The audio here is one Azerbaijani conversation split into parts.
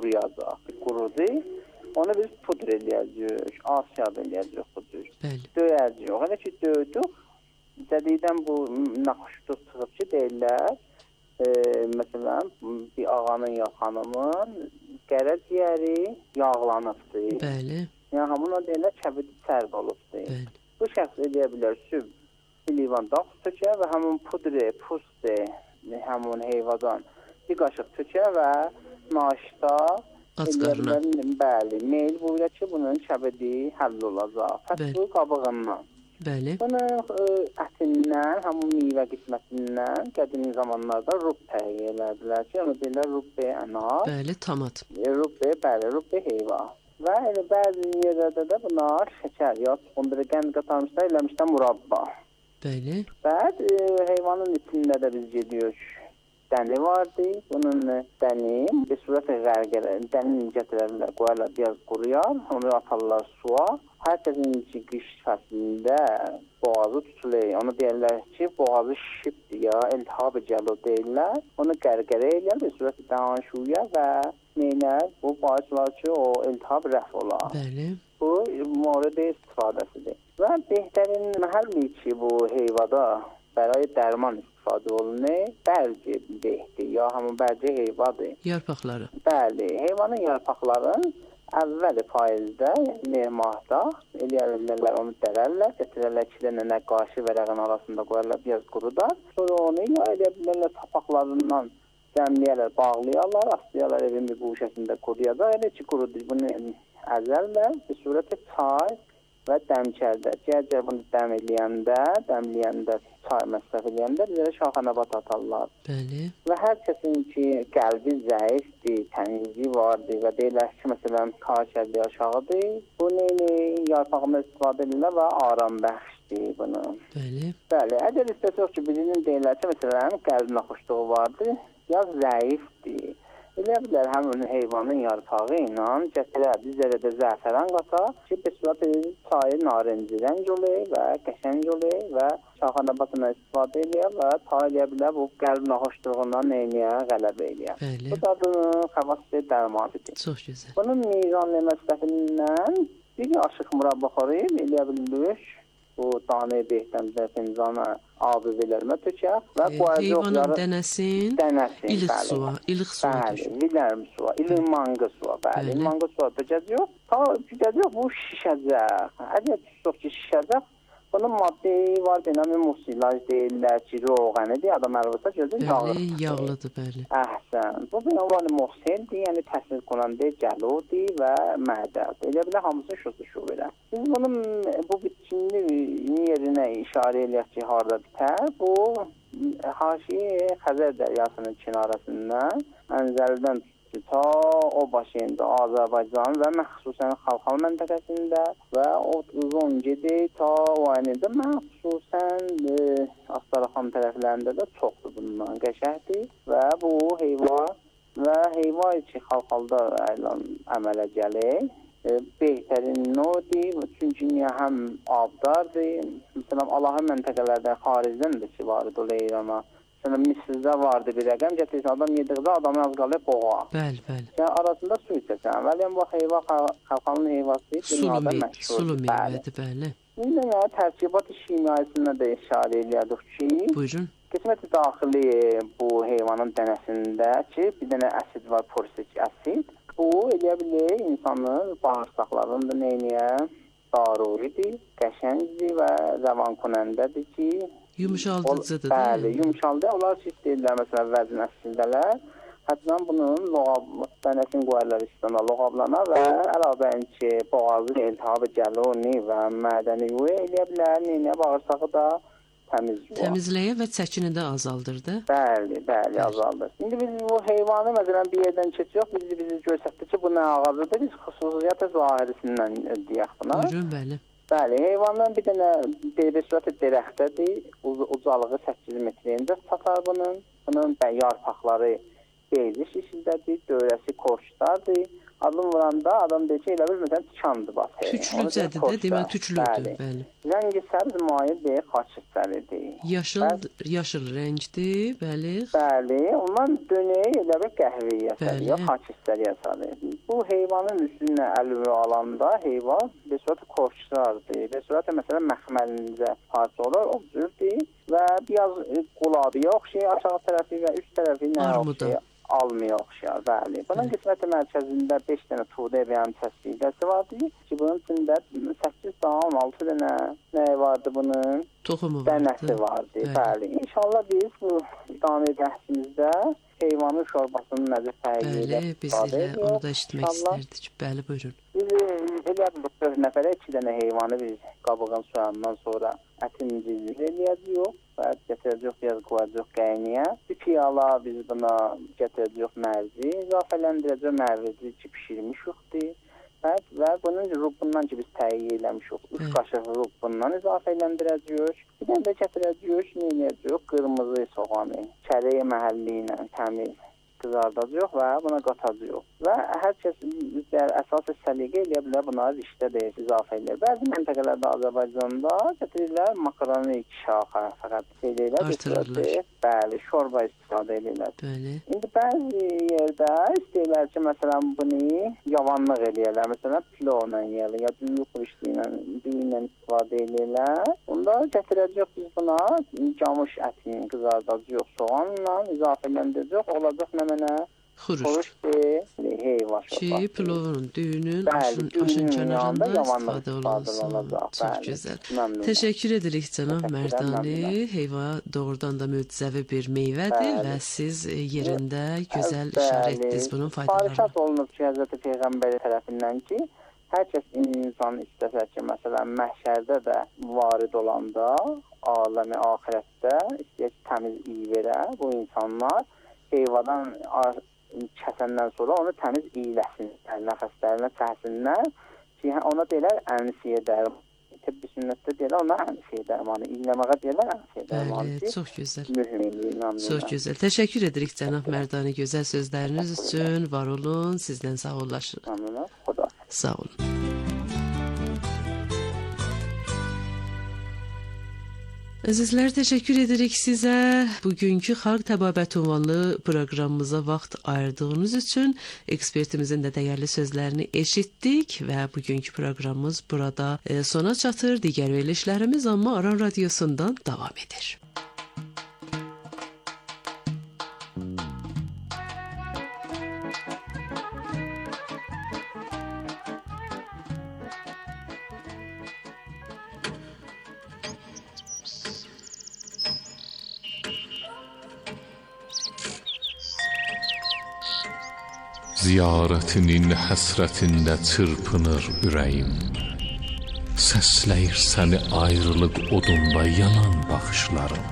quruyacaq. Qurudu. Onu biz pudr eləyəcəyik. Asiyada eləyəcəyik pudr. Bəli. Döyəcəyik. Hələ ki döydük. Dədidən bu naxışdıq çıxıb ki, deyirlər. Məsələn, bir ağanın ya xanımın qərəciyəri yağlanıbdır. Bəli. Yəni, hamına deyirlər, kəbidi sərb olubdur. Bəli. Bu şəxs edə bilər süb, bir livan dağ tökə və həmin pudri, pusti, həmin heyvadan bir qaşıq tökə və naşda bəli, meyl buyurə ki, bunun kəbidi həll olacaq. Fəsli qabığından. Bəli. Bunun ətindən, həmin meyvə qismətindən qədimi zamanlarda rubbə elədilər ki, onu deyirlər rubbə ənar. Bəli, tamat. Rubbə, bəli, rubbə heyva. Və elə bəzi yerlərdə də bunlar şəkər, ya sıxındırı qənd qatarmışlar, eləmişlər murabba. Bəli. Bəzi heyvanın içində də biz gediyoruz. Dəni vardı, bunun dəni bir surətə qərqərə, dəni gətirərlər, qoyarlar, biraz quruyar, onu atarlar suya. Hər kəsin ki, qış fəslində boğazı tutulur. Onu deyirlər ki, boğazı şişibdir ya, iltihabı gəlir deyirlər. Onu qərqərə eləyər, bir surətə danışuya və neylər, bu bağışlar ki, o iltihab rəf olar. Bəli. Bu, moridə istifadəsidir. Və behtərin məhəlli ki, bu heyvada برای درمان استفاده olunur. Bərci behdir, ya həmin bərci heyvadır. Yarpaqları. Bəli, heyvanın yarpaqların əvvəli payızda, yəni mahda eləyərlər, onu dərərlər, gətirərlər 2 dənə qaşı vərəqin arasında qoyarlar, biraz qurudar. Sonra onu ya eləyərlər tapaqlarından dəmləyərlər, bağlayarlar, aslayarlar evin bir quşəsində quruyacaq. Elə ki qurudur, bunu əzərlər, bir surətə çay və dəmkərdə. Cərcə bunu dəmləyəndə, çay məsrəf eləyəndə bizə şaxanabat atarlar. Bəli. Və hər kəsin ki, qəlbi zəifdir, tənizliyi vardır və deyirlər ki, məsələn, kaşərli aşağıdır. Bu neyini yarpağında istifadə edirlər və aram bəxşdir bunu. Bəli. Bəli, əgər istəsək ki, birinin deyirlər ki, məsələn, qəlb naxışlığı vardır, ya zəifdir. Elə bilər həmin heyvanın yarpağı ilə gətirər, bizlərə də zəfəran qatar ki, bir surət çayı narenci rəng olur və qəşəng olur və şaxanabatına istifadə edir və ta eləyə bilər bu qəlb naxışlığından neyniyə qələbə eləyər. Bəli. Bu da bunun xəvaslı dərmanıdır. Çox gözəl. Bunun mizanlı məsləfindən bir aşıq murabba xorib eləyə bilirik. Bu danə behtəmdə fincana abi vermə tökər və heyvanın dənəsin ilıq suya, bəli, vilərm suya, ilıq manga suya, bəli, manga suya tökəcək. Ta tökəcək bu şişəcək. Əgər çox ki şişəcək, bunun maddi var, beynəmi musilaj deyirlər ki, roğənidir, adam əlbəttə gözü yağlıdır. Bəli, yağlıdır, bəli. Əhsən. Bu beynəmi musildir, yəni təsir qonandı gəludir və mədədir. Elə bilə hamısı şusu verər. Biz bunun bu bitkinin yerinə işarə eləyək ki, harada bitər. Bu, haşiyə Xəzər dəryasının kinarəsindən, Əncəldən ta o başında Azərbaycan və məxsusən Xalxal məntəqəsində və o uzun gedir ta o aynında məxsusən Astaraxan tərəflərində də çoxdur bundan qəşəhdir və bu heyva ki Xalxalda əmələ gəlir. Behtərin nodir, çünki niyə həm abdardır, məsələn, Allahı məntəqələrdən xaricdən də ki, vardı o İrana. Məsələn, Misirdə vardı bir rəqəm, gətirsən, adam yediqdə adamın az qalıb boğa. Bəli, bəli. Yəni, arasında su içəsən, vəliyən bu heyva, xalqanın heyvası dünyada məşhurdur. Sulu meyvədir, bəli. İndi tərkibat-ı şimaisində də işarə eləyədik ki, buyurun. Qismət-i daxili bu heyvanın dənəsində ki, bir dənə əsid var, porsik əsid. Bu, eləyə bilir, insanın bağırsaqlarında neyniyə daruridir, qəşəngdir və rəvan konəndədir ki, yumuşaldıcıdır, bəli, yumuşaldır. Onlar ki, istəyirlər, məsələn, vəzin əsildələr. Hətta bunun dənəsini qoyarlar üstünə loğablana və əlavən ki, boğazı iltihabı gəloni və mədəni yuva eləyə bilər, neyniyə bağırsağı da təmizləyə və çəkini də azaldırdı. Bəli, azaldır. İndi biz bu heyvanı, məsələn, bir yerdən keçiyoruz, bizi görsətdir ki, bu nə ağacıdır, biz xüsusiyyətə zahirisindən deyək buna. Buyurun, bəli. Bəli, heyvandan bir dənə surətə dərəxtədir, ucalığı 8 metrəyində satar bunun. Bunun yarpaqları beyzi şişildədir, dövrəsi korçlardır. Adım vuranda adam deyir ki, elə bir məsələn tikandı bax. Tüklücədir də, demək tüklüdür, bəli. Rəngi səbz mayil deyir, xaçistəlidir. Yaşıl rəngdir, bəli. Bəli, ondan dönəyi elə bir qəhvəyə sarı, ya xaçistəliyə sarı. Bu heyvanın üstünə əlvi alanda heyvan bir sürət korçlardır. Bir sürət məsələn məxməlinizə parça olur, o cürdür və biraz qulabiyə oxşayır aşağı tərəfi və üst tərəfi nə oxşayır? Almaya oxşayar, bəli. Bunun qisməti mərkəzində 5 dənə tuğda bəyan təsviqəsi vardır ki, bunun içində 8-16 dənə nəyi vardı bunun? Toxumu dənəsi vardı, bəli. İnşallah biz bu idame bəhsimizdə heyvanın şorbasının necə təyin edək. Bəli, biz elə onu da eşitmək istərdik. Bəli, buyurun. Biz elə 4 nəfərə 2 dənə heyvanı biz qabığın soyandan sonra ətini cizir eləyəcəyik. Və gətirəcək, biraz qoyacaq qayniyə. Bir piyala biz buna gətirəcək mərzi, izafələndirəcək mərvici ki, pişirmişikdir. Və bunun rubundan ki, biz təyin eləmişik. 3 qaşıq rubundan izafələndirəcək. Bir dənə də gətirəcək, nə eləyəcək? Qırmızı soğanı, kərəyə məhəlli ilə təmiz qızardacaq və buna qatacaq. Və hər kəs əsas səliqə eləyə bilər, buna riştə deyil, izafə edir. Bəzi məntəqələrdə Azərbaycanda gətirirlər makaronu 2 şaxə fəqət eləyirlər. Bəli, şorba istifadə edirlər. İndi bəzi yerdə istəyirlər ki, məsələn, bunu yavanlıq eləyirlər. Məsələn, pilovla yeyirlər, ya düyük ilə istifadə edirlər. Onda gətirəcək biz buna camış ətini qızardacaq, soğanla izafələndirəcək, olacaq nə mənə? Xuruş. Heyva şorbası. Pilovun, düyünün, aşın kənarında istifadə olunsun. Çox gözəl. Təşəkkür edirik cənab Mərdani. Heyva doğrudan da möcüzəvi bir meyvədir və siz yerində gözəl işarə etdiniz bunun faydalarını. Tarixat olunub ki, Həzrəti Peyğəmbəri tərəfindən ki, hər kəs insan istəsə ki, məsələn, məhşərdə də varid olanda, aləmi axirətdə istəyək təmiz iyi verə bu insanlar heyvadan kəsəndən sonra onu təmiz iyləsin, nəfəslərinə çəhsinlər ki, ona deyilər ənsiyə dərmanı. Tibbi sünnətdə deyilər ona ənsiyə dərmanı. İyləməyə deyilər ənsiyə dərmanı. Bəli, çox gözəl. Çox gözəl. Təşəkkür edirik cənab Mərdani gözəl sözləriniz üçün. Var olun, sizdən sağollaşırıq. Sağ olun. Əzizlər, təşəkkür edirik sizə. Bugünkü Xalq Təbabət ünvanlı proqramımıza vaxt ayırdığınız üçün ekspertimizin də dəyərli sözlərini eşitdik və bugünkü proqramımız burada sona çatır. Digər verilişlərimiz amma Aran Radiosundan davam edir. Ziyarətinin həsrətində çırpınır ürəyim. Səsləyir səni ayrılıq odunda yanan baxışlarım.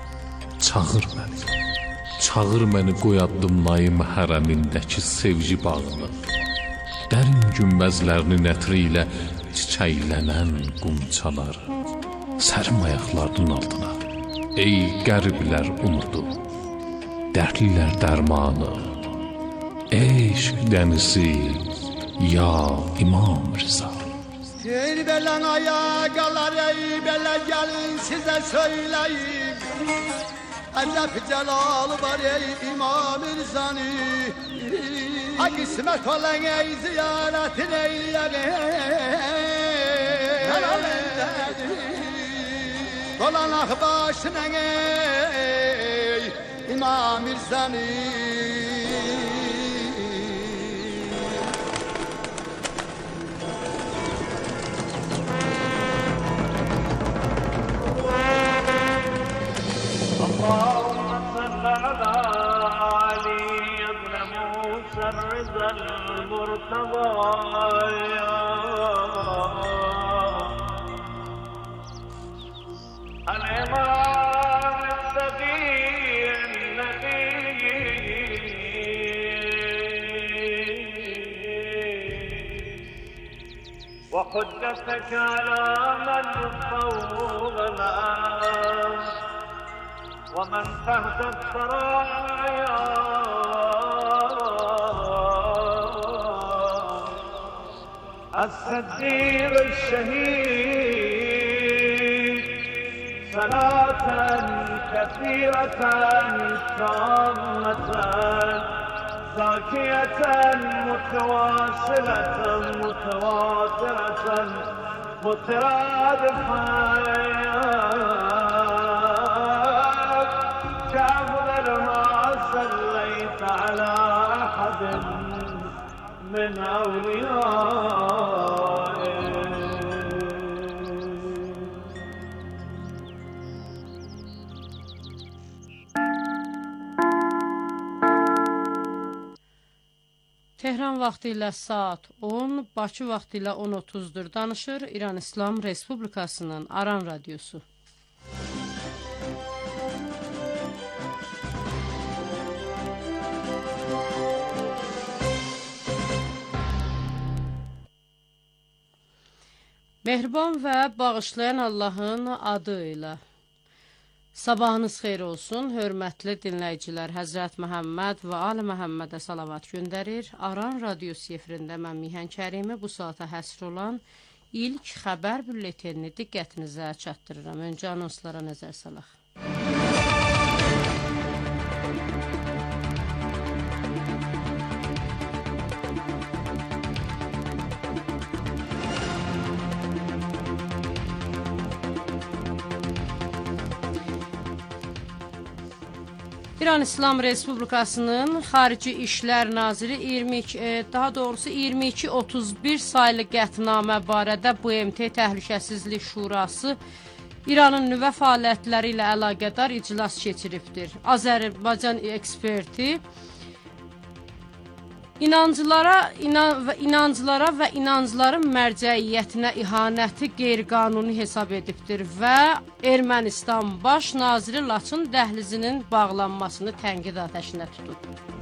Çağır məni qoy addımlayım hərəmindəki sevgi bağını. Dərin günbəzlərinin ətri ilə çiçəklənən qumçaları. Sərim ayaqlarının altına, ey qəriblər umudu, dərdlilər dərmanı. Eşq dənizi, ya İmam Rıza. Belen ayaqalar ey belə gəlin sizə söyləyim. Əcəb cəlalı var ey İmam Rızanı. Ha qismət olan ey ziyarətin eyləyək. Dolanaq başına ey İmam Rızanı. اللهم صل على علي بن موسى الرضا المرتضى الإمام التقي النبي وحجتك على من فوق الأرض ومن تحت الثرايا الصديق الشهيد صلاة كثيرة تامة زاكية متواصلة متواترة مترادفة كأفضل ما صليت على أحد من أوليائه. Tehran vaxtı ilə saat 10, Bakı vaxtı ilə 10:30-dur. Danışır İran İslam Respublikasının Aran Radiosu. Mehriban və bağışlayan Allahın adı ilə. Sabahınız xeyir olsun, hörmətli dinləyicilər. Həzrət Məhəmməd və Ali Məhəmmədə salavat göndərir. Aran Radiosu efirində mən Mihan Kərimi bu saata həsr olan ilk xəbər bülletenini diqqətinizə çatdırıram. Öncə anonslara nəzər salaq. İran İslam Respublikasının Xarici İşlər Naziri 2231 saylı qətnamə barədə BMT Təhlükəsizlik Şurası İranın nüvə fəaliyyətləri ilə əlaqədar iclas keçiribdir. Azərbaycan eksperti İnancılara və inancların mərcəiyyətinə ihanəti qeyri-qanuni hesab edibdir və Ermənistan baş naziri Laçın dəhlizinin bağlanmasını tənqid atəşinə tutub.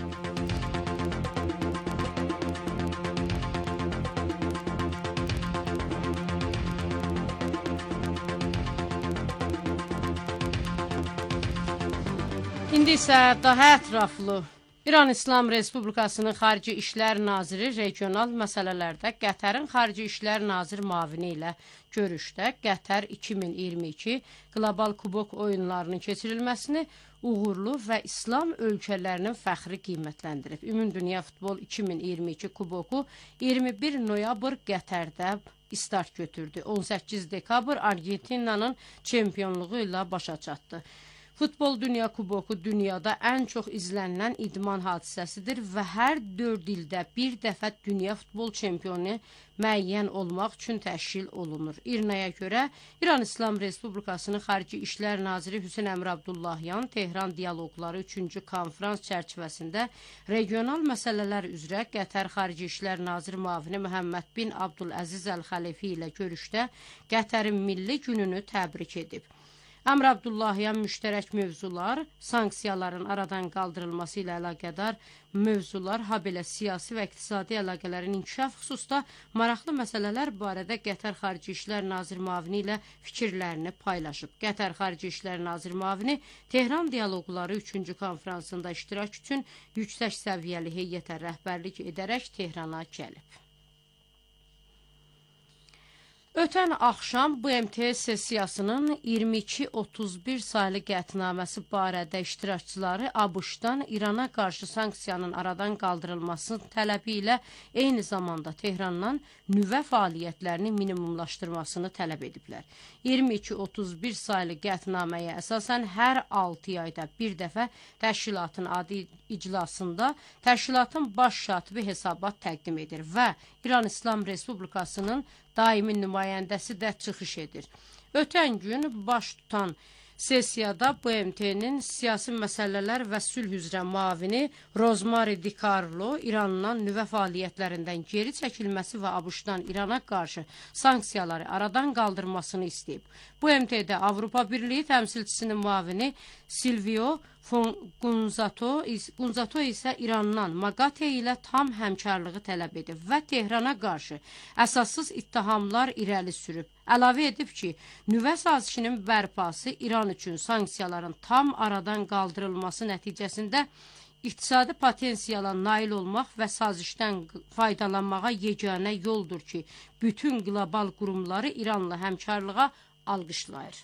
İndi isə daha ətraflı İran İslam Respublikasının Xarici İşlər Naziri regional məsələlərdə Qətərin Xarici İşlər Nazir müavini ilə görüşdə Qətər 2022 Qlobal Kubok oyunlarının keçirilməsini uğurlu və İslam ölkələrinin fəxri qiymətləndirib. Ümumdünya Futbol 2022 Kuboku 21 noyabr Qətərdə start götürdü. 18 dekabr Argentinanın çempionluğu ilə başa çatdı. Futbol Dünya Kuboku dünyada ən çox izlənilən idman hadisəsidir və hər 4 ildə bir dəfə dünya futbol çempionu müəyyən olmaq üçün təşkil olunur. İRNA-ya görə İran İslam Respublikasının Xarici İşlər Naziri Hüseyn Əmir Abdullahyan Tehran Dialoqları 3-cü konferans çərçivəsində regional məsələlər üzrə Qətər Xarici İşlər Naziri müavini Məhəmməd bin Abdüləziz Əl-Xəlifi ilə görüşdə Qətərin milli gününü təbrik edib. Əmr Abdullahyan müştərək mövzular, sanksiyaların aradan qaldırılması ilə əlaqədar mövzular, habelə siyasi və iqtisadi əlaqələrin inkişaf xüsusda maraqlı məsələlər barədə Qətər Xarici İşlər Nazir müavini ilə fikirlərini paylaşıb. Qətər Xarici İşlər Nazir müavini Tehran Dialoqları 3-cü konferansında iştirak üçün yüksək səviyyəli heyətə rəhbərlik edərək Tehrana gəlib. Ötən axşam BMT sessiyasının 2231 saylı qətnaməsi barədə iştirakçıları ABŞ-dan İrana qarşı sanksiyanın aradan qaldırılması tələbi ilə eyni zamanda Tehrandan nüvə fəaliyyətlərini minimumlaşdırmasını tələb ediblər. 2231 saylı qətnaməyə əsasən hər 6 ayda bir dəfə təşkilatın adi iclasında təşkilatın baş katibi hesabat təqdim edir və İran İslam Respublikasının daimi nümayəndəsi də çıxış edir. Ötən gün baş tutan sessiyada BMT-nin siyasi məsələlər və sülh üzrə müavini Rozmari DiCarlo İrandan nüvə fəaliyyətlərindən geri çəkilməsi və ABŞ-dan İrana qarşı sanksiyaları aradan qaldırmasını istəyib. BMT-də Avropa Birliyi təmsilçisinin müavini Silvio Gunzato isə İrandan MAGATE ilə tam həmkarlığı tələb edib və Tehrana qarşı əsassız ittihamlar irəli sürüb. Əlavə edib ki, nüvə sazişinin bərpası İran üçün sanksiyaların tam aradan qaldırılması nəticəsində iqtisadi potensiala nail olmaq və sazişdən faydalanmağa yeganə yoldur ki, bütün qlobal qurumları İranla həmkarlığa alqışlayır.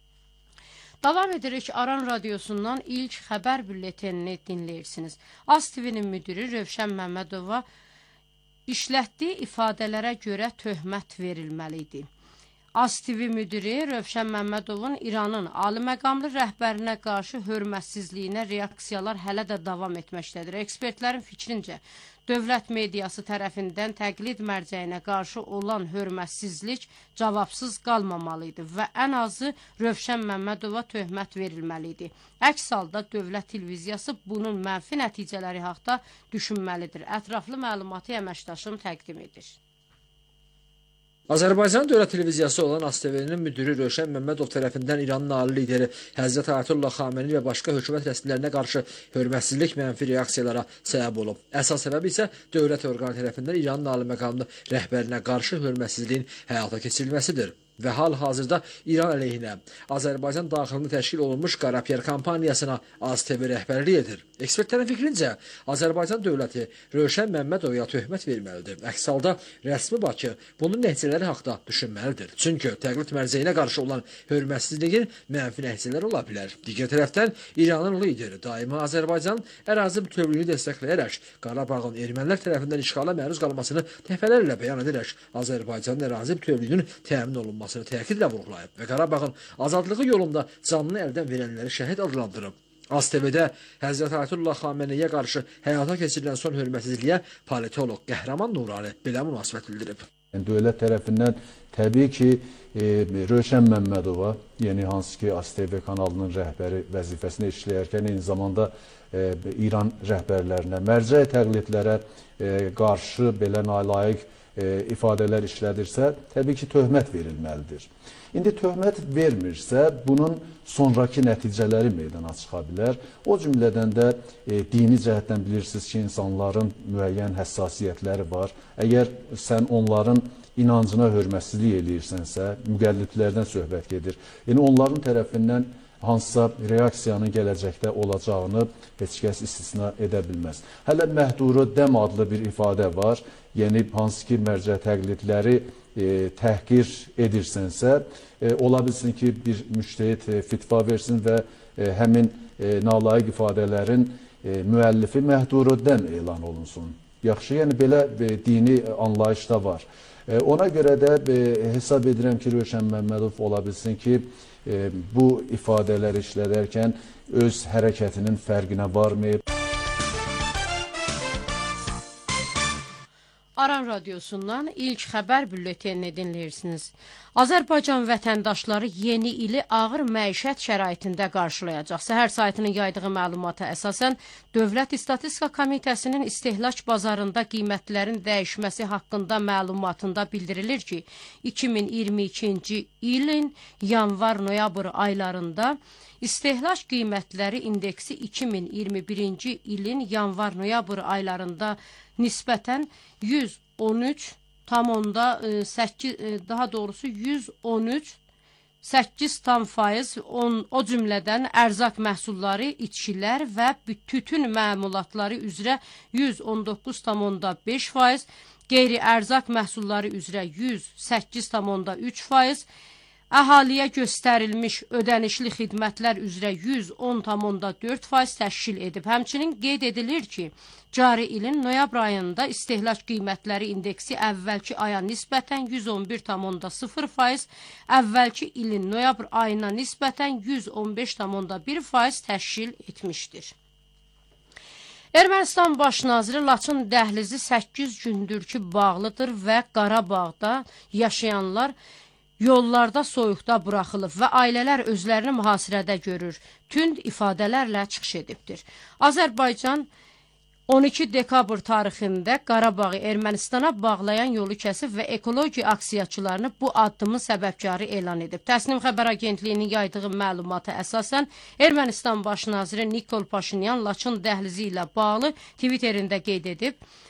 Davam edirik, Aran Radiosundan ilk xəbər bülletenini dinləyirsiniz. AS TV-nin müdürü Rövşən Məmmədova işlətdiyi ifadələrə görə töhmət verilməlidir. AS TV müdiri Rövşən Məmmədovun İranın ali məqamlı rəhbərinə qarşı hörmətsizliyinə reaksiyalar hələ də davam etməkdədir. Ekspertlərin fikrincə, dövlət mediası tərəfindən təqlid mərcəyinə qarşı olan hörmətsizlik cavabsız qalmamalıydı və ən azı Rövşən Məmmədova töhmət verilməlidir. Əks halda dövlət televiziyası bunun mənfi nəticələri haqda düşünməlidir. Ətraflı məlumatı əməkdaşım təqdim edir. Azərbaycan Dövlət Televiziyası olan AS TV-nin müdürü Rövşən Məmmədov tərəfindən İranın ali lideri Həzrət Ayətullah Xamenei və başqa hökumət rəsmilərinə qarşı hörmətsizlik mənfi reaksiyalara səbəb olub. Əsas səbəbi isə dövlət orqanı tərəfindən İranın ali məqamlı rəhbərinə qarşı hörmətsizliyin həyata keçirilməsidir. Və hal-hazırda İran əleyhinə Azərbaycan daxilində təşkil olunmuş Qarapiyər kampaniyasına AS TV rəhbərlik edir. Ekspertlərin fikrincə, Azərbaycan dövləti Rövşən Məmmədovaya töhmət verməlidir. Əks halda rəsmi Bakı bunun nəticələri haqda düşünməlidir. Çünki təqlid mərcəyinə qarşı olan hörmətsizliyin mənfi nəticələri ola bilər. Digər tərəfdən İranın lideri daima Azərbaycan ərazi bütövlüyünü dəstəkləyərək Qarabağın ermənilər tərəfindən işğala məruz qalmasını dəfələrlə bəyan edərək Azərbaycanın ərazi bütövlüyünün təmin olunmasını təkidlə vurğulayıb və Qarabağın azadlığı yolunda canını əldən verənləri şəhid adlandırıb. AS TV-də Həzrət Ayətullah Xameneiyə qarşı həyata keçirilən son hörmətsizliyə politoloq Qəhrəman Nurani belə münasibət bildirib. Dövlət tərəfindən təbii ki, Rövşən Məmmədova, yəni hansı ki AS TV kanalının rəhbəri vəzifəsini işləyərkən eyni zamanda İran rəhbərlərinə, mərcə təqlidlərə qarşı belə nalayiq ifadələr işlədirsə, təbii ki, töhmət verilməlidir. İndi töhmət vermirsə, bunun sonraki nəticələri meydana çıxa bilər. O cümlədən də dini cəhətdən bilirsiniz ki, insanların müəyyən həssasiyyətləri var. Əgər sən onların inancına hörmətsizlik eləyirsənsə, müqəllidlərdən söhbət gedir. Yəni, onların tərəfindən hansısa reaksiyanın gələcəkdə olacağını heç kəs istisna edə bilməz. Hələ məhduru dəm adlı bir ifadə var. Yəni, hansı ki, mərcə təqlidləri təhqir edirsənsə, ola bilsin ki, bir müştəhid fitva versin və həmin nalayiq ifadələrin müəllifi məhduru dəm elan olunsun. Yaxşı, yəni belə dini anlayışda var. Ona görə də hesab edirəm ki, Rövşən Məmmədov ola bilsin ki, bu ifadələri işlədərkən öz hərəkətinin fərqinə varmayıb. Aran Radiosundan ilk xəbər bülletenini dinləyirsiniz. Azərbaycan vətəndaşları yeni ili ağır məişət şəraitində qarşılayacaq. Səhər saytının yaydığı məlumata əsasən, Dövlət İstatistika Komitəsinin istehlak bazarında qiymətlərin dəyişməsi haqqında məlumatında bildirilir ki, 2022-ci ilin yanvar-noyabr aylarında istehlak qiymətləri indeksi 2021-ci ilin yanvar-noyabr aylarında nisbətən 113,8% o cümlədən ərzaq məhsulları, içkilər və tütün məmulatları üzrə 119,5%, qeyri-ərzaq məhsulları üzrə 108,3%, əhaliyə göstərilmiş ödənişli xidmətlər üzrə 110,4% təşkil edib. Həmçinin qeyd edilir ki, cari ilin noyabr ayında istehlak qiymətləri indeksi əvvəlki aya nisbətən 111,0%, əvvəlki ilin noyabr ayına nisbətən 115,1% təşkil etmişdir. Ermənistan baş naziri Laçın dəhlizi 8 gündür ki bağlıdır və Qarabağda yaşayanlar yollarda soyuqda buraxılıb və ailələr özlərini mühasirədə görür. Tünd ifadələrlə çıxış edibdir. Azərbaycan 12 dekabr tarixində Qarabağı Ermənistana bağlayan yolu kəsib və ekoloji aksiyaçılarını bu addımın səbəbkarı elan edib. Təsnim xəbər agentliyinin yaydığı məlumata əsasən Ermənistan baş naziri Nikol Paşinyan Laçın dəhlizi ilə bağlı Twitterində qeyd edib,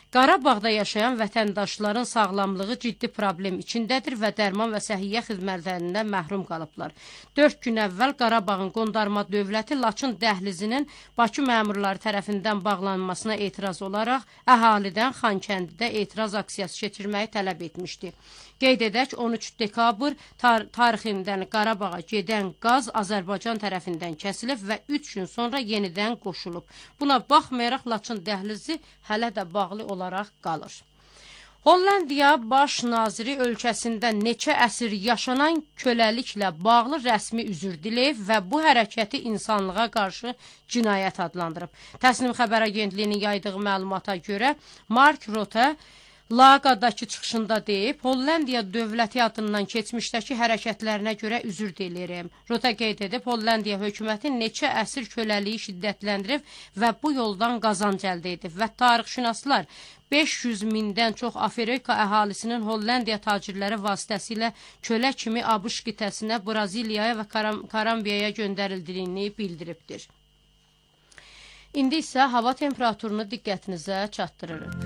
Qarabağda yaşayan vətəndaşların sağlamlığı ciddi problem içindədir və dərman və səhiyyə xidmətlərindən məhrum qalıblar. 4 gün əvvəl Qarabağın qondarma dövləti Laçın dəhlizinin Bakı məmurları tərəfindən bağlanmasına etiraz olaraq əhalidən Xankəndidə etiraz aksiyası keçirməyi tələb etmişdi. Qeyd edək, 13 dekabr tarixindən Qarabağa gedən qaz Azərbaycan tərəfindən kəsilib və 3 gün sonra yenidən qoşulub. Buna baxmayaraq Laçın dəhlizi hələ də bağlı olaraq qalır. Hollandiya baş naziri ölkəsində neçə əsr yaşanan köləliklə bağlı rəsmi üzr diləyib və bu hərəkəti insanlığa qarşı cinayət adlandırıb. Təsnim xəbər agentliyinin yaydığı məlumata görə Mark Rutte Laqadakı çıxışında deyib, Hollandiya dövləti adından keçmişdəki hərəkətlərinə görə üzr diləyirəm. Rutte qeyd edib, Hollandiya hökuməti neçə əsr köləliyi şiddətləndirib və bu yoldan qazanc əldə edib və tarixşünaslar 500 mindən çox Afrika əhalisinin Hollandiya tacirləri vasitəsilə kölə kimi ABŞ qitəsinə, Braziliyaya və Kolumbiyaya göndərildiyini bildiribdir. İndi isə hava temperaturunu diqqətinizə çatdırırıq.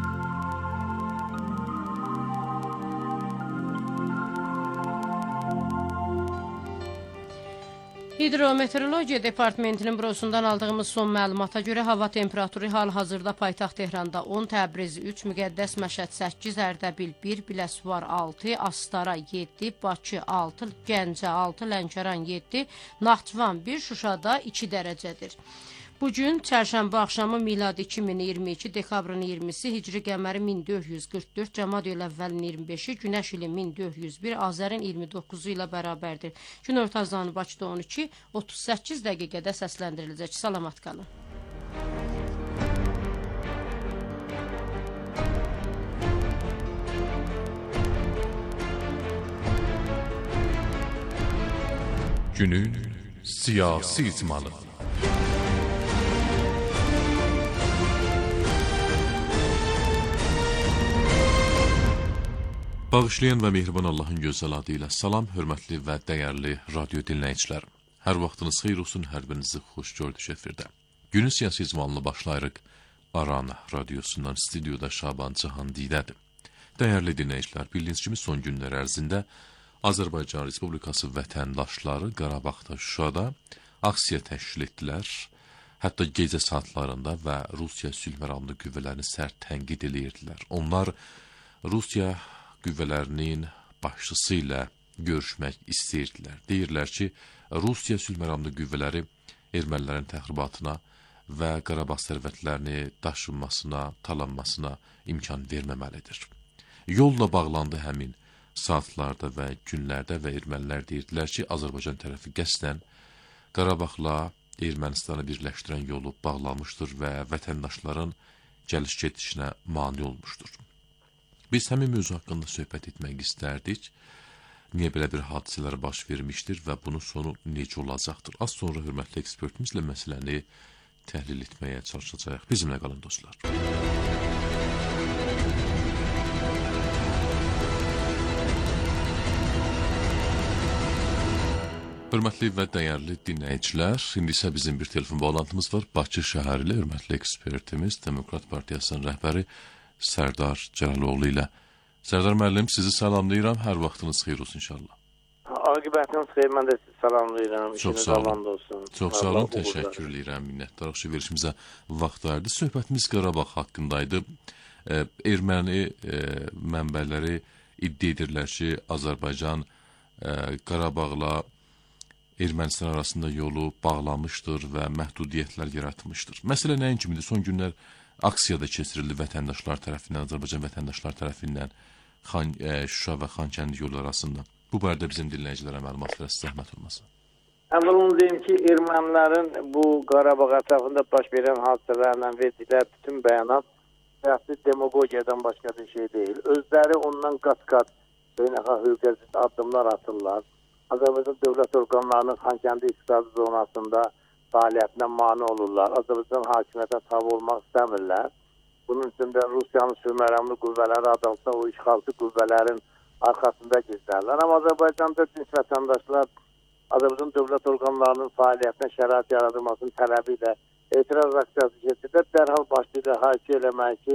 Hidrometeorologiya Departamentinin bürosundan aldığımız son məlumata görə hava temperaturu hal-hazırda paytaxt Tehranda 10, Təbriz 3, Müqəddəs Məşəd 8, Ərdəbil 1, Biləsuvar 6, Astara 7, Bakı 6, Gəncə 6, Lənkəran 7, Naxçıvan 1, Şuşada 2 dərəcədir. Bugün çərşənbə axşamı miladi 2022, dekabrın 20-si, hicri qəməri 1444, Cəmad il əvvəlin 25-i, Günəş ili 1401, Azərin 29-u ilə bərabərdir. Gün ortazanı Bakıda 12, 38 dəqiqədə səsləndiriləcək. Salamat qalın. Günün siyasi icmalı. Bağışlayan və mehriban Allahın gözəl adı ilə salam, hörmətli və dəyərli radio dinləyicilər. Hər vaxtınız xeyir olsun, hər birinizi xoş gördük efirdə. Günün siyasi icmalını başlayırıq. Aran radiosundan stüdyoda Şaban Cahandidədir. Dəyərli dinləyicilər, bildiyiniz kimi son günlər ərzində Azərbaycan Respublikası vətəndaşları Qarabağda, Şuşada aksiya təşkil etdilər. Hətta gecə saatlarında və Rusiya sülh məramlı qüvvələrini sərt tənqid edirdilər. Onlar Rusiya qüvvələrinin başçısı ilə görüşmək istəyirdilər. Deyirlər ki, Rusiya sülh məramlı qüvvələri ermənilərin təxribatına və Qarabağ sərvətlərini daşınmasına, talanmasına imkan verməməlidir. Yolla bağlandı həmin saatlarda və günlərdə və ermənilər deyirdilər ki, Azərbaycan tərəfi qəsdən Qarabağla Ermənistanı birləşdirən yolu bağlamışdır və vətəndaşların gəliş-gedişinə mane olmuşdur. Biz həmin mövzu haqqında söhbət etmək istərdik. Niyə belə bir hadisələr baş vermişdir və bunun sonu necə olacaqdır? Az sonra hörmətli ekspertimizlə məsələni təhlil etməyə çalışacağıq. Bizimlə qalın dostlar. Hörmətli və dəyərli dinləyicilər, indi isə bizim bir telefon bağlantımız var. Bakı şəhəri hörmətli ekspertimiz, Demokrat Partiyasının rəhbəri Sərdar Cəlaloğlu ilə. Sərdar müəllim, sizi salamlayıram. Hər vaxtınız xeyir olsun inşallah. Aqibətiniz xeyir, mən də sizi salamlayıram. Çox sağ olun. Çox sağ olun, təşəkkür edirəm. Minnətdarıq ki, verilişimizə vaxt ayırdı. Söhbətimiz Qarabağ haqqındaydı. Erməni mənbələri iddia edirlər ki, Azərbaycan Qarabağla Ermənistan arasında yolu bağlamışdır və məhdudiyyətlər yaratmışdır. Məsələ nəyin kimidir? Son günlər aksiyada keçirildi vətəndaşlar tərəfindən, Azərbaycan vətəndaşlar tərəfindən Şuşa və Xankəndi yolu arasında. Bu barədə bizim dinləyicilərə məlumat verəsiz, zəhmət olmasın. Əvvələn deyim ki, ermənilərin bu Qarabağ ətrafında baş verən hadisələrlə verdikləri bütün bəyanat siyasi demagogiyadan başqa bir şey deyil. Özləri ondan qat-qat beynəlxalq hüquqa addımlar atırlar. Azərbaycan dövlət orqanlarının Xankəndi iqtisadi zonasında fəaliyyətinə mane olurlar. Azərbaycan hakimiyyətə tabi olmaq istəmirlər. Bunun üçün də Rusiyanın sülh məramlı qüvvələri adılsa o işğalçı qüvvələrin arxasında gizlərlər. Amma Azərbaycanda dinç vətəndaşlar Azərbaycan dövlət orqanlarının fəaliyyətinə şərait yaradılmasının tələbi ilə etiraz aksiyası keçirdə dərhal başlayır haykü eləmək ki,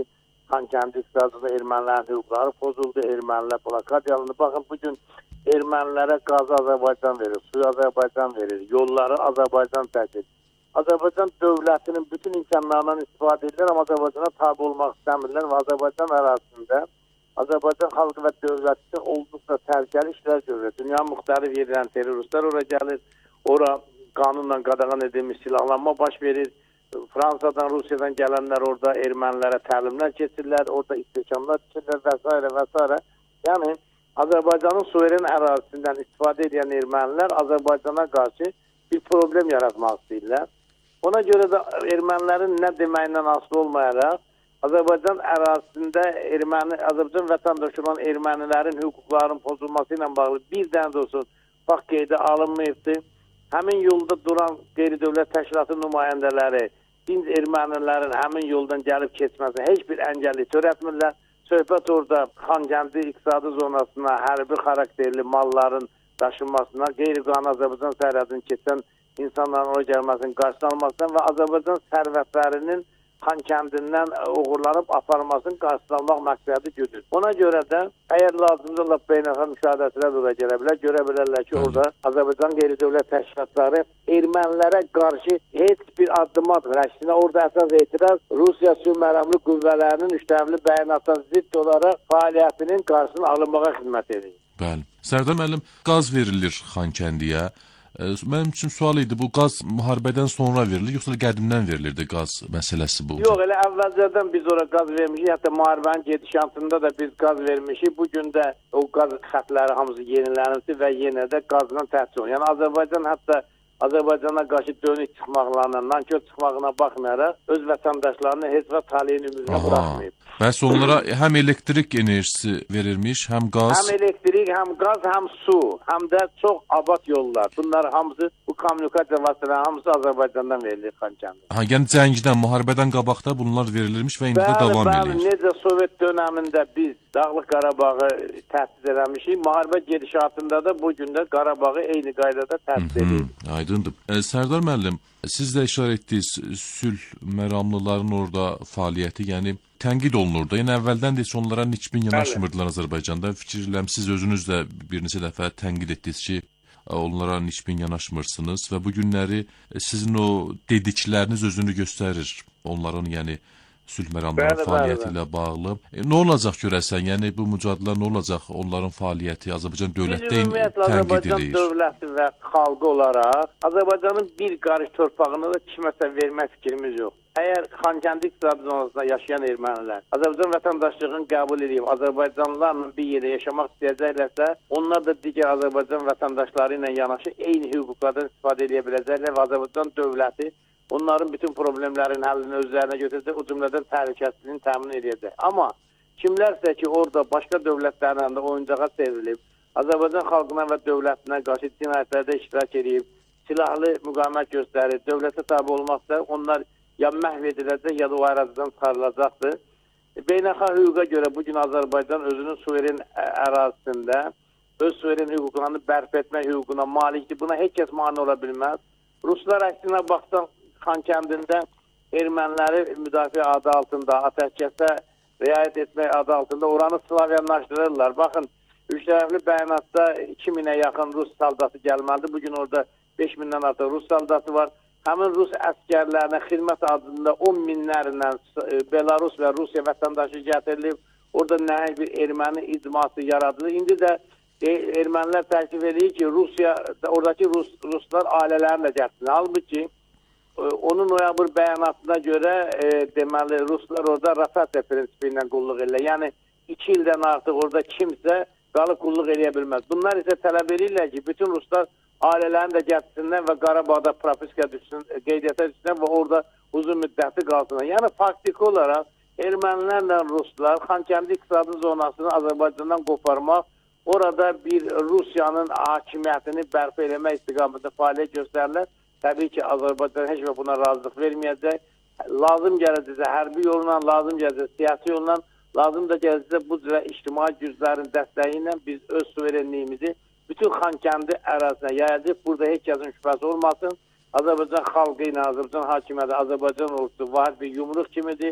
Xankəndi iqtisadında ermənilərin hüquqları pozuldu, ermənilər blokad alındı. Baxın, bugün ermənilərə qazı Azərbaycan verir, suyu Azərbaycan verir, yolları Azərbaycan təşkil. Azərbaycan dövlətinin bütün imkanlarından istifadə edirlər, amma Azərbaycana tabi olmaq istəmirlər və Azərbaycan ərazisində Azərbaycan xalqı və dövləti üçün olduqca təhlükəli işlər görür. Dünyanın müxtəlif yerlərindən terroristlər ora gəlir, ora qanunla qadağan edilmiş silahlanma baş verir. Fransadan, Rusiyadan gələnlər orada ermənilərə təlimlər keçirlər, orada istehkamlar keçirlər və s. Yəni, Azərbaycanın suveren ərazisindən istifadə edən ermənilər Azərbaycana qarşı bir problem yaratmaq istəyirlər. Ona görə də ermənilərin nə deməyindən asılı olmayaraq, Azərbaycan ərazisində Azərbaycan vətəndaşı olan ermənilərin hüquqlarının pozulması ilə bağlı bir dənə də olsun vaxt qeydə alınmayıbdır. Həmin yolda duran qeyri-dövlət təşkilatı nümayəndələri dinc ermənilərin həmin yoldan gəlib keçməsinə heç bir əngəlli törətmirlər. Söhbət orada Xankəndi iqtisadi zonasına, hərbi xarakterli malların daşınmasına, qeyri-qanuni Azərbaycan sərhədini keçən insanların ora gəlməsinin qarşısını almasına və Azərbaycan sərvətlərinin Xankəndindən uğurlanıb aparılmasının qarşısını almaq məqsədi güdür. Ona görə də əgər lazımdır Allah beynəlxalq müşahidəçilər də gələ bilər, görə bilərlər ki, orada Azərbaycan qeyri-dövlət təşkilatları ermənilərə qarşı heç bir addım atmır. Əksinə orada əsas etiraz Rusiya sülh mərhəmli qüvvələrinin üçtərəfli bəyanatına zidd olaraq fəaliyyətinin qarşısını alınmağa xidmət edir. Bəli. Sərdar müəllim, qaz verilir Xankəndiyə. Mənim üçün sual idi, bu qaz müharibədən sonra verilir, yoxsa qədimdən verilirdi qaz məsələsi bu? Yox, elə əvvəlcədən biz ora qaz vermişik, hətta müharibənin gedişatında da biz qaz vermişik. Bugün də o qaz xətləri hamısı yenilənirdi və yenə də qazla təchiz olunur. Yəni Azərbaycan hətta Azərbaycana qarşı dönük çıxmaqlarına, nankör çıxmağına baxmayaraq öz vətəndaşlarını heç vaxt taleyin ümidinə buraxmayıb. Bəs onlara həm elektrik enerjisi verilmiş, həm qaz? Həm elektrik, həm qaz, həm su, həm də çox abad yollar. Bunlar hamısı, bu kommunikasiya vasitələri hamısı Azərbaycandan verilir Xankəndi. Yəni cəngdən, müharibədən qabaqda bunlar verilirmiş və indi də davam edir. Bəli, necə Sovet dönəmində biz Dağlıq Qarabağı təsis eləmişik, müharibə gedişatında da bu gün də Qarabağı eyni qaydada təsis edir. Aydındır. Sərdar müəllim, siz də işarə etdiniz, sülh məramlıların orada fəaliyyəti, yəni tənqid olunurdu. Yəni əvvəldən də heç onlara niçbin yanaşmırdılar Azərbaycanda. Fikirləm, siz özünüz də bir neçə dəfə tənqid etdiniz ki, onlara niçbin yanaşmırsınız və bu günləri sizin o dedikləriniz özünü göstərir. Onların, yəni sülh məramlıların fəaliyyəti ilə bağlı. Nə olacaq görəsən? Yəni bu mücadilə nə olacaq? Onların fəaliyyəti Azərbaycan dövlətdə tənqid edilir. Azərbaycan dövləti və xalqı olaraq Azərbaycanın bir qarış torpağını da kiməsə vermək fikrimiz yox. Əgər Xankəndi iqtisadi zonasında yaşayan ermənilər Azərbaycan vətəndaşlığını qəbul edib Azərbaycanlılarla bir yerdə yaşamaq istəyəcəklərsə, onlar da digər Azərbaycan vətəndaşları ilə yanaşı eyni hüquqlardan istifadə edə biləcəklər və Azərbaycan dövləti onların bütün problemlərin həllini özlərinə götürəcək, o cümlədən təhlükəsizliyini təmin edəcək. Amma kimlərsə ki, orada başqa dövlətlərlə də oyuncağa çevrilib, Azərbaycan xalqına və dövlətinə qarşı cinayətlərdə iştirak edib, silahlı müqavimət göstərir, dövlətə tabi olmaqsa, onlar ya məhv ediləcək, ya da o ərazidən çıxarılacaqdır. Beynəlxalq hüquqa görə bugün Azərbaycan özünün suveren ərazisində öz suveren hüquqlarını bərpa etmək hüququna malikdir. Buna heç kəs mane ola bilməz. Ruslar əksinə baxsan, Xankəndində erməniləri müdafiə adı altında, atəşkəsə riayət etmək adı altında oranı slavyanlaşdırırlar. Baxın, üçtərəfli bəyanatda 2000-ə yaxın Rus saldatı gəlməlidir. Bugün orada 5000-dən artıq Rus saldatı var. Həmin Rus əskərlərinə xidmət adında 10 minlərlə Belarus və Rusiya vətəndaşı gətirilib. Orada nəhəng bir erməni icması yaradılır. İndi də ermənilər təklif edir ki, oradakı Ruslar ailələrini də gətirir. Halbuki onun noyabr bəyanatına görə deməli Ruslar orada rotasiya prinsipi ilə qulluq edirlər. Yəni 2 ildən artıq orada kimsə qalıb qulluq edə bilməz. Bunlar isə tələb edirlər ki, bütün Ruslar ailələrini də gətirsinlər və Qarabağda propiska düşsün, qeydiyyata düşsün və orada uzun müddətli qalsınlar. Yəni faktiki olaraq ermənilərlə Ruslar Xankəndi iqtisadi zonasını Azərbaycandan qoparmaq, orada bir Rusiyanın hakimiyyətini bərpa eləmək istiqamətində fəaliyyət göstərirlər. Təbii ki, Azərbaycan heç buna razılıq verməyəcək. Lazım gələcəksə hərbi yolla, lazım gələcəksə siyasi yolla, lazım da gələcəksə bu cürə ictimai güclərin dəstəyi ilə biz öz suverenliyimizi bütün Xankəndi ərazisinə yayacaq. Burada heç kəsin şübhəsi olmasın. Azərbaycan xalqı ilə Azərbaycan hakimiyyəti, Azərbaycan ordusu vahid bir yumruq kimidir.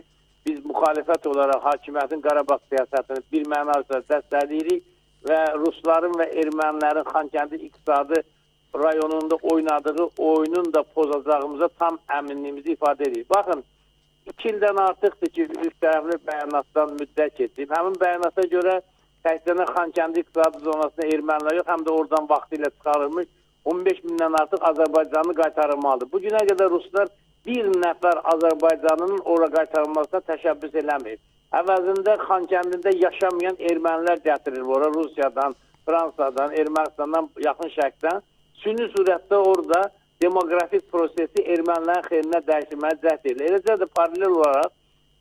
biz müxalifət olaraq hakimiyyətin Qarabağ siyasətini bir mənasıyla dəstəkləyirik və Rusların və ermənilərin Xankəndi iqtisadi rayonunda oynadığı oyunun da pozacağımıza tam əminliyimizi ifadə edirik. Baxın, 2 ildən artıqdır ki, üç tərəfli bəyanatdan müddət keçib. Həmin bəyanata görə təkcə Xankəndi iqtisadi zonasında ermənilər yox, həm də oradan vaxtı ilə çıxarılmış 15 mindən artıq Azərbaycanlı qaytarılmalıdır. Bu günə qədər Ruslar bir nəfər Azərbaycanının ora qaytarılmasına təşəbbüs eləməyib. Əvəzində Xankəndində yaşamayan ermənilər gətirilir ora Rusiyadan, Fransadan, Ermənistandan, yaxın şərqdən. Süni surətdə orada demografik prosesi ermənilərin xeyrinə dəyişməyə cəhd edilir. Eləcə də paralel olaraq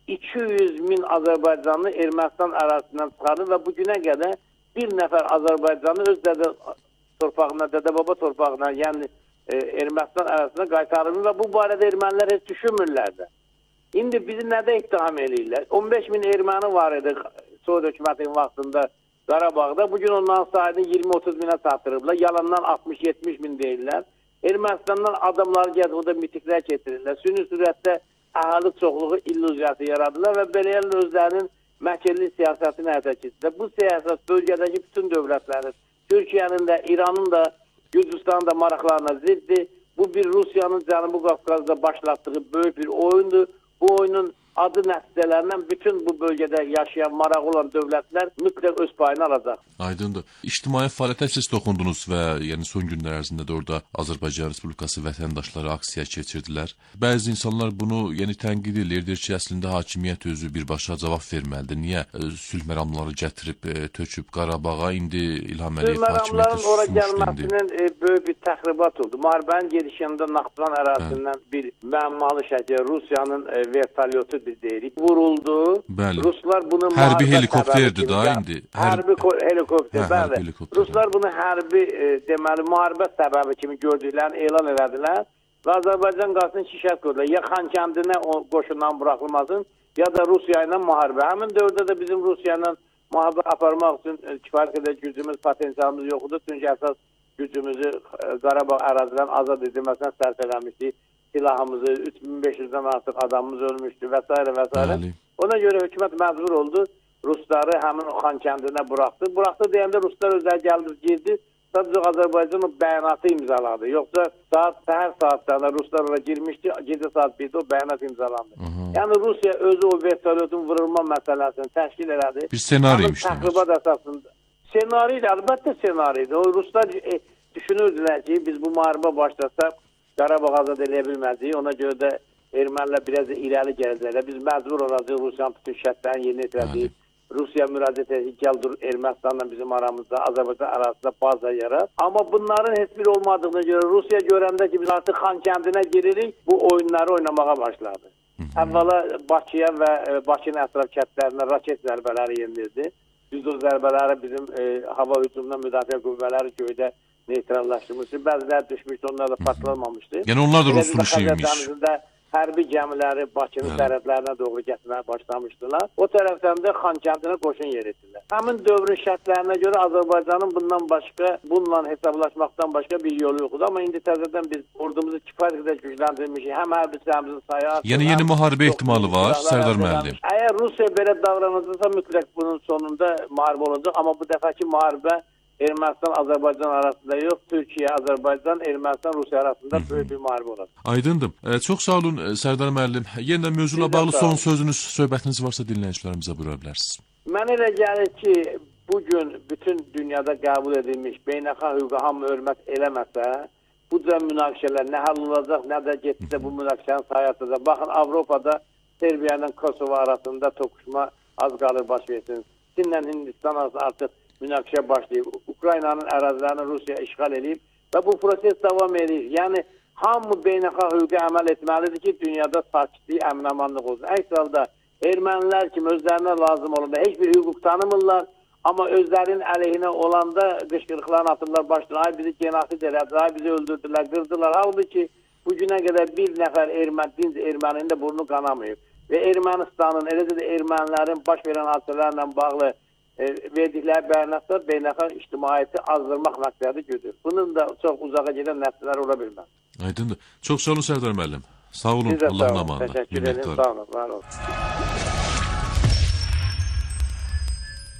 200 min Azərbaycanlı Ermənistan ərazisindən çıxarılır və bu günə qədər bir nəfər Azərbaycanlı öz dədə torpağına, dədə-baba torpağına, yəni Ermənistan ərazisində qaytarılır və bu barədə ermənilər heç düşünmürlər də. İndi bizi nədə ittiham edirlər? 15 min erməni var idi Sovet hökumətinin vaxtında Qarabağda. Bugün onların sayını 20-30 minə çatdırıblar. Yalandan 60-70 min deyirlər. Ermənistandan adamları gəlib o da mitiklər getirirlər. Süni surətdə əhali çoxluğu illüziyası yaradırlar və beləyələ özlərinin məkirli siyasətini həyata keçirdirlər. Bu siyasət bölgədəki bütün dövlətlərin, Türkiyənin də, İranın da, Gürcüstanın da maraqlarına ziddir. Bu bir Rusiyanın Cənubi Qafqazda başlatdığı böyük bir oyundur. Bu oyunun adı nəticələrindən bütün bu bölgədə yaşayan, maraq olan dövlətlər mütləq öz payını alacaq. Aydındır. İctimai fəaliyyətə siz toxundunuz və yəni son günlər ərzində də orada Azərbaycan Respublikası vətəndaşları aksiya keçirdilər. Bəzi insanlar bunu yəni tənqid edirlər ki, əslində hakimiyyət özü birbaşa cavab verməlidir. Niyə sülh məramları gətirib töküb Qarabağa indi İlham Əliyev hakimiyyəti sülh məramların ora gəlməsinin böyük bir təxribat oldu. Müharibənin gedişində Naxçıvan ərazisindən bir məmmalı şəkildə Rusiyanın vertolyotu biz deyirik, vuruldu. Bəli. Ruslar bunu hərbi helikopterdir da indi. Hərbi helikopter, bəli. Helikopter. Ruslar bunu hərbi deməli müharibə səbəbi kimi gördüklərini elan elədilər və Azərbaycan qalsın şişət qoydular. Ya Xankəndinə o qoşundan buraxılmasın, ya da Rusiya ilə müharibə. Həmin dövrdə də bizim Rusiya ilə müharibə aparmaq üçün kifayət qədər gücümüz, potensialımız yoxdur. Çünki əsas gücümüzü Qarabağ ərazilərin azad edilməsinə sərf eləmişdik. Silahımızı, 3500-dən artıq adamımız ölmüşdü və s. və s. Ona görə hökumət məcbur oldu, Rusları həmin o Xankəndinə buraxdı. Buraxdı deyəndə Ruslar özləri gəldi, girdi, sadəcə Azərbaycan o bəyanatı imzaladı. Yoxsa səhər saatlarında Ruslar ora girmişdi, gecə saat 1-də o bəyanat imzalandı. Yəni Rusiya özü o vertolyotun vurulma məsələsini təşkil elədi. Bir senariymiş. Təxribat əsasında. Senariydi, əlbəttə senariydi. O Ruslar düşünürdülər ki, biz bu müharibə başlasaq, Qarabağ azad eləyə bilmədik. Ona görə də ermənilər biraz irəli gələcəklər. Biz məcbur olacaq Rusiyanın bütün şərtlərini yerinə yetirəcəyik. Rusiya müraciət edir, gəl dur Ermənistanla bizim aramızda, Azərbaycan arasında baza yarat. Amma bunların heç biri olmadığına görə Rusiya görəndə ki, biz artıq Xankəndinə giririk, bu oyunları oynamağa başladı. Əvvəla Bakıya və Bakının ətraf kəndlərinə raket zərbələri yenilirdi. Biz o zərbələri bizim hava hücumundan müdafiə qüvvələri göydə neytrallaşdırmışdı. Bəziləri düşmüşdü, onlar da partlanmamışdı. Yəni onlar da Rusun işiymiş. Hərbi gəmiləri Bakının sərhədlərinə doğru gətirməyə başlamışdılar. O tərəfdən də Xankəndinə qoşun yeritdilər. Həmin dövrün şərtlərinə görə Azərbaycanın bununla hesablaşmaqdan başqa bir yolu yoxdur. Amma indi təzədən biz ordumuzu kifayət qədər gücləndirmişik. Həm hərbiçilərimizin sayı artır. Yəni yeni müharibə ehtimalı var, Sərdar müəllim. Əgər Rusiya belə davranacaqsa mütləq bunun sonunda müharibə olacaq. Amma bu dəfəki müharibə Ermənistan-Azərbaycan arasında yox, Türkiyə, Azərbaycan, Ermənistan-Rusiya arasında böyük bir müharibə olacaq. Aydındır. Çox sağ olun Sərdar müəllim. Yenə mövzula bağlı son sözünüz, söhbətiniz varsa dinləyicilərimizə buyura bilərsiniz. Mən elə gəlir ki, bugün bütün dünyada qəbul edilmiş beynəlxalq hüquqa hamı hörmət eləməsə, bu cür münaqişələr nə həll olacaq, nə də getsə bu münaqişənin sayatacaq. Baxın, Avropada Serbiya ilə Kosovo arasında toqquşma az qalır baş versin. Çinlə Hindistan arasında artıq münaqişə başlayıb. Ukraynanın ərazilərini Rusiya işğal edib və bu proses davam edir. Yəni, hamı beynəlxalq hüquqa əməl etməlidir ki, dünyada sakitlik, əmin-amanlıq olsun. Əks halda ermənilər kimi özlərinə lazım olanda heç bir hüquq tanımırlar, amma özlərinin əleyhinə olanda qışqırıqlarını atırlar başlarına. Ay bizi genosid elədilər, ay bizi öldürdülər, qırdılar. Halbuki bu günə qədər bir nəfər dinc erməninin də burnu qanamayıb. Və Ermənistanın, eləcə də ermənilərin baş verən hadisələrlə bağlı verdikləri bəyanatlar beynəlxalq ictimaiyyəti azdırmaq məqsədi güdür. Bunun da çox uzağa gedən nəticələr ola bilməz. Aydındır. Çox sağ olun Sərdar müəllim. Sağ olun. Allahın amanına. Təşəkkür ederim. Sağ olun. Var olun.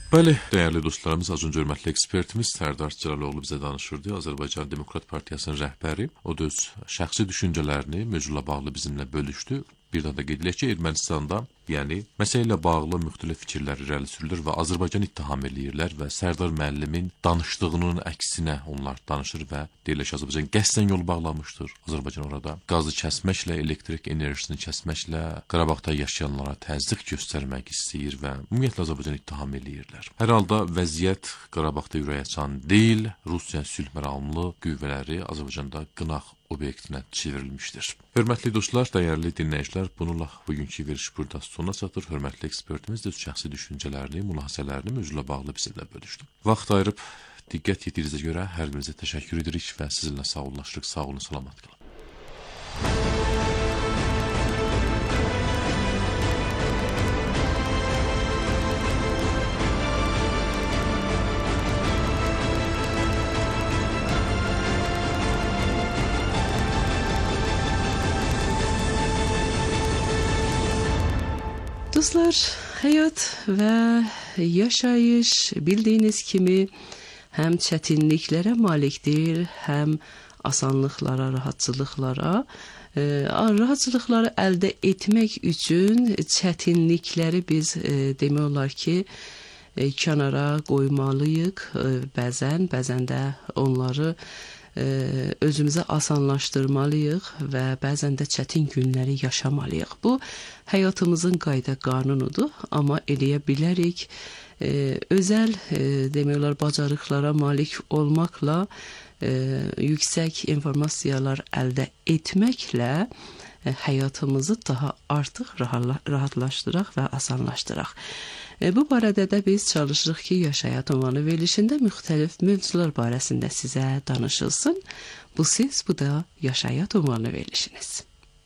Bəli, dəyərli dostlarımız, az öncə hörmətli ekspertimiz Sərdar Cəlaloğlu bizə danışırdı. Azərbaycan Demokrat Partiyasının rəhbəri. O da öz şəxsi düşüncələrini mövzuyla bağlı bizimlə bölüşdü. Bir daha da qeyd edək ki, Ermənistanda, yəni məsələ ilə bağlı müxtəlif fikirlər irəli sürülür və Azərbaycan ittiham eləyirlər və Sərdar müəllimin danışdığının əksinə onlar danışır və deyirlər ki, Azərbaycan qəsdən yol bağlamışdır. Azərbaycan orada qazı kəsməklə, elektrik enerjisini kəsməklə Qarabağda yaşayanlara təzyiq göstərmək istəyir və ümumiyyətlə Azərbaycan ittiham eləyirlər. Hər halda vəziyyət Qarabağda ürəkaçan deyil. Rusiya sülh məramlı qüvvələri Azərbaycanda qınaq obyektinə çevrilmişdir. Hörmətli dostlar, dəyərli dinləyicilər, bununla bugünkü veriş burada sona çatır. Hörmətli ekspertimiz də öz şəxsi düşüncələrini, mülahizələrini mövzuyla bağlı bizimlə bölüşdü. Vaxt ayırıb diqqət yetirdiyinizə görə hər birinizə təşəkkür edirik və sizinlə sağollaşırıq. Sağ olun, salamat qalın. Dostlar, həyat və yaşayış bildiyiniz kimi həm çətinliklərə malikdir, həm asanlıqlara, rahatçılıqlara. Rahatçılıqları əldə etmək üçün çətinlikləri biz demək olar ki, kənara qoymalıyıq. Bəzən də onları özümüzə asanlaşdırmalıyıq və bəzən də çətin günləri yaşamalıyıq. Bu, həyatımızın qayda qanunudur, amma eləyə bilərik. Özəl, demək olar, bacarıqlara malik olmaqla, yüksək informasiyalar əldə etməklə həyatımızı daha artıq rahatlaşdıraq və asanlaşdıraq. Bu barədə də biz çalışırıq ki, Yaşayat ünvanı verilişində müxtəlif mövzular barəsində sizə danışılsın. Bu siz, bu da Yaşayat ünvanı verilişiniz.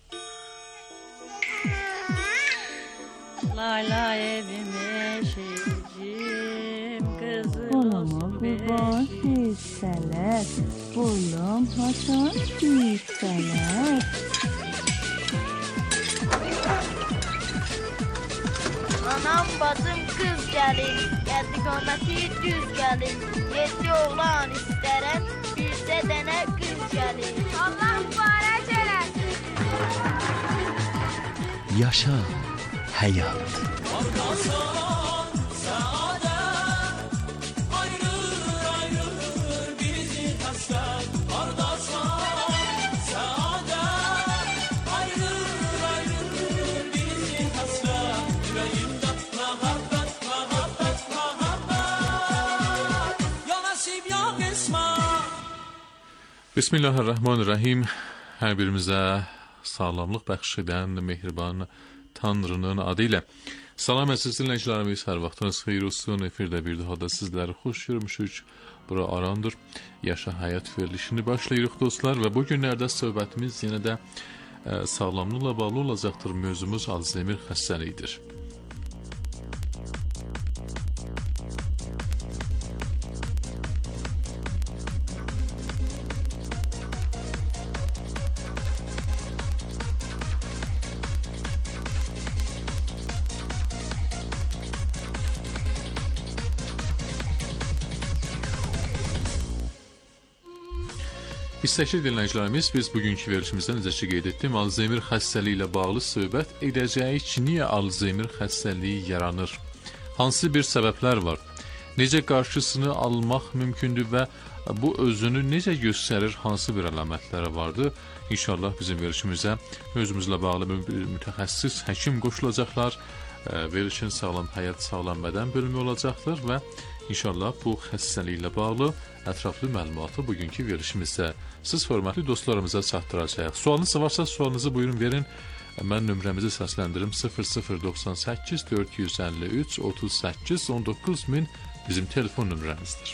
Layla evime şehircim kızım olsun beşim. Hisseler, boyum haçan hisseler. Anam bacım kız gelin, geldi kometi düz gelin. Yedi oğlan isteren, birse dene kız gelin. Allah mübarek eləsin. Yaşa, həyat. Bismillahirrahmanirrahim. Hər birimizə sağlamlıq bəxş edən mehriban Tanrının adı ilə. Salam əziz dinləyicilərimiz, hər vaxtınız xeyir olsun. Efirdə bir daha da sizləri xoş görmüşük. Bura Arandır. Yaşa həyat verilişini başlayırıq dostlar və bu günlərdə söhbətimiz yenə də sağlamlıqla bağlı olacaqdır. Mövzumuz Alzheimer xəstəliyidir. İstəkli dinləyicilərimiz, biz bugünkü verilişimizdə necə qeyd etdim, Alzheimer xəstəliyi ilə bağlı söhbət edəcəyik ki, niyə Alzheimer xəstəliyi yaranır? Hansı bir səbəblər var? Necə qarşısını almaq mümkündür və bu özünü necə göstərir, hansı bir əlamətləri vardır? İnşallah bizim verilişimizə özümüzlə bağlı bir mütəxəssis həkim qoşulacaqlar. Verilişin sağlam həyat, sağlam bədən bölümü olacaqdır və İnşallah bu xəstəliklə bağlı ətraflı məlumatı bugünkü verilişimizdə siz hörmətli dostlarımıza çatdıracağıq. Sualınız varsa sualınızı buyurun verin. Mən nömrəmizi səsləndirim 0098 453 38 19000 bizim telefon nömrəmizdir.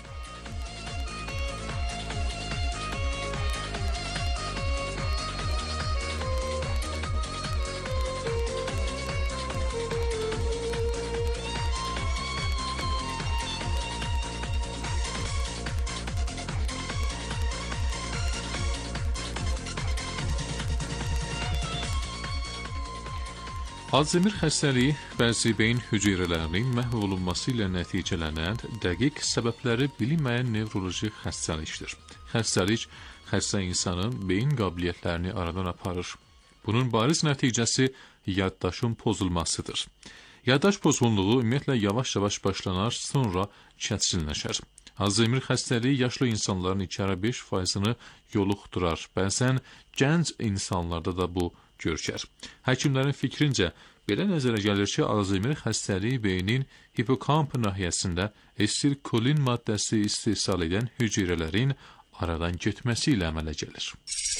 Alzheimer xəstəliyi bəzi beyin hüceyrələrinin məhv olunması ilə nəticələnən dəqiq səbəbləri bilinməyən nevroloji xəstəlikdir. Xəstəlik xəstə insanın beyin qabiliyyətlərini aradan aparır. Bunun bariz nəticəsi yaddaşın pozulmasıdır. Yaddaş pozğunluğu ümumiyyətlə yavaş-yavaş başlanar, sonra kəsilləşər. Alzheimer xəstəliyi yaşlı insanların 2-5%-ını yoluxdurar. Bəzən gənc insanlarda da bu görkər. Həkimlərin fikrincə, belə nəzərə gəlir ki, Alzheimer xəstəliyi beynin hipokamp nahiyəsində estilkolin maddəsi istehsal edən hüceyrələrin aradan getməsi ilə əmələ gəlir.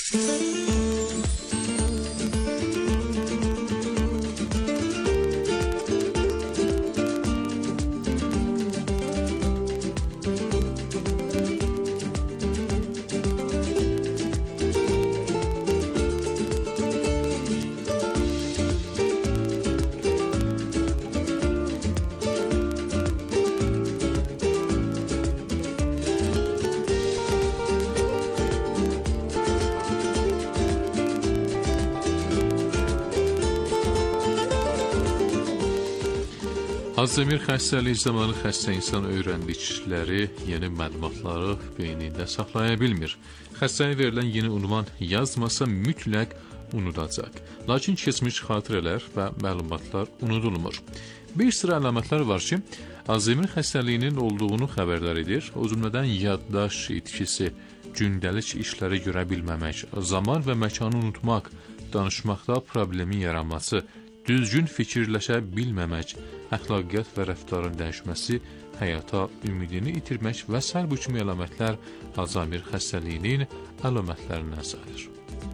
Alzheimer xəstəliyi zamanı xəstə insan öyrəndikləri yeni məlumatları beynində saxlaya bilmir. Xəstəyə verilən yeni ünvan yazmasa mütləq unudacaq. Lakin keçmiş xatirələr və məlumatlar unudulmur. Bir sıra əlamətlər var ki, Alzheimer xəstəliyinin olduğunu xəbərdar edir. O cümlədən yaddaş itkisi, gündəlik işləri görə bilməmək, zaman və məkanı unutmaq, danışmaqda problemin yaranması, düzgün fikirləşə bilməmək, əxlaqiyyat və rəftarın dəyişməsi, həyata ümidini itirmək və sair bu kimi əlamətlər Alzheimer xəstəliyinin əlamətlərindən sayılır.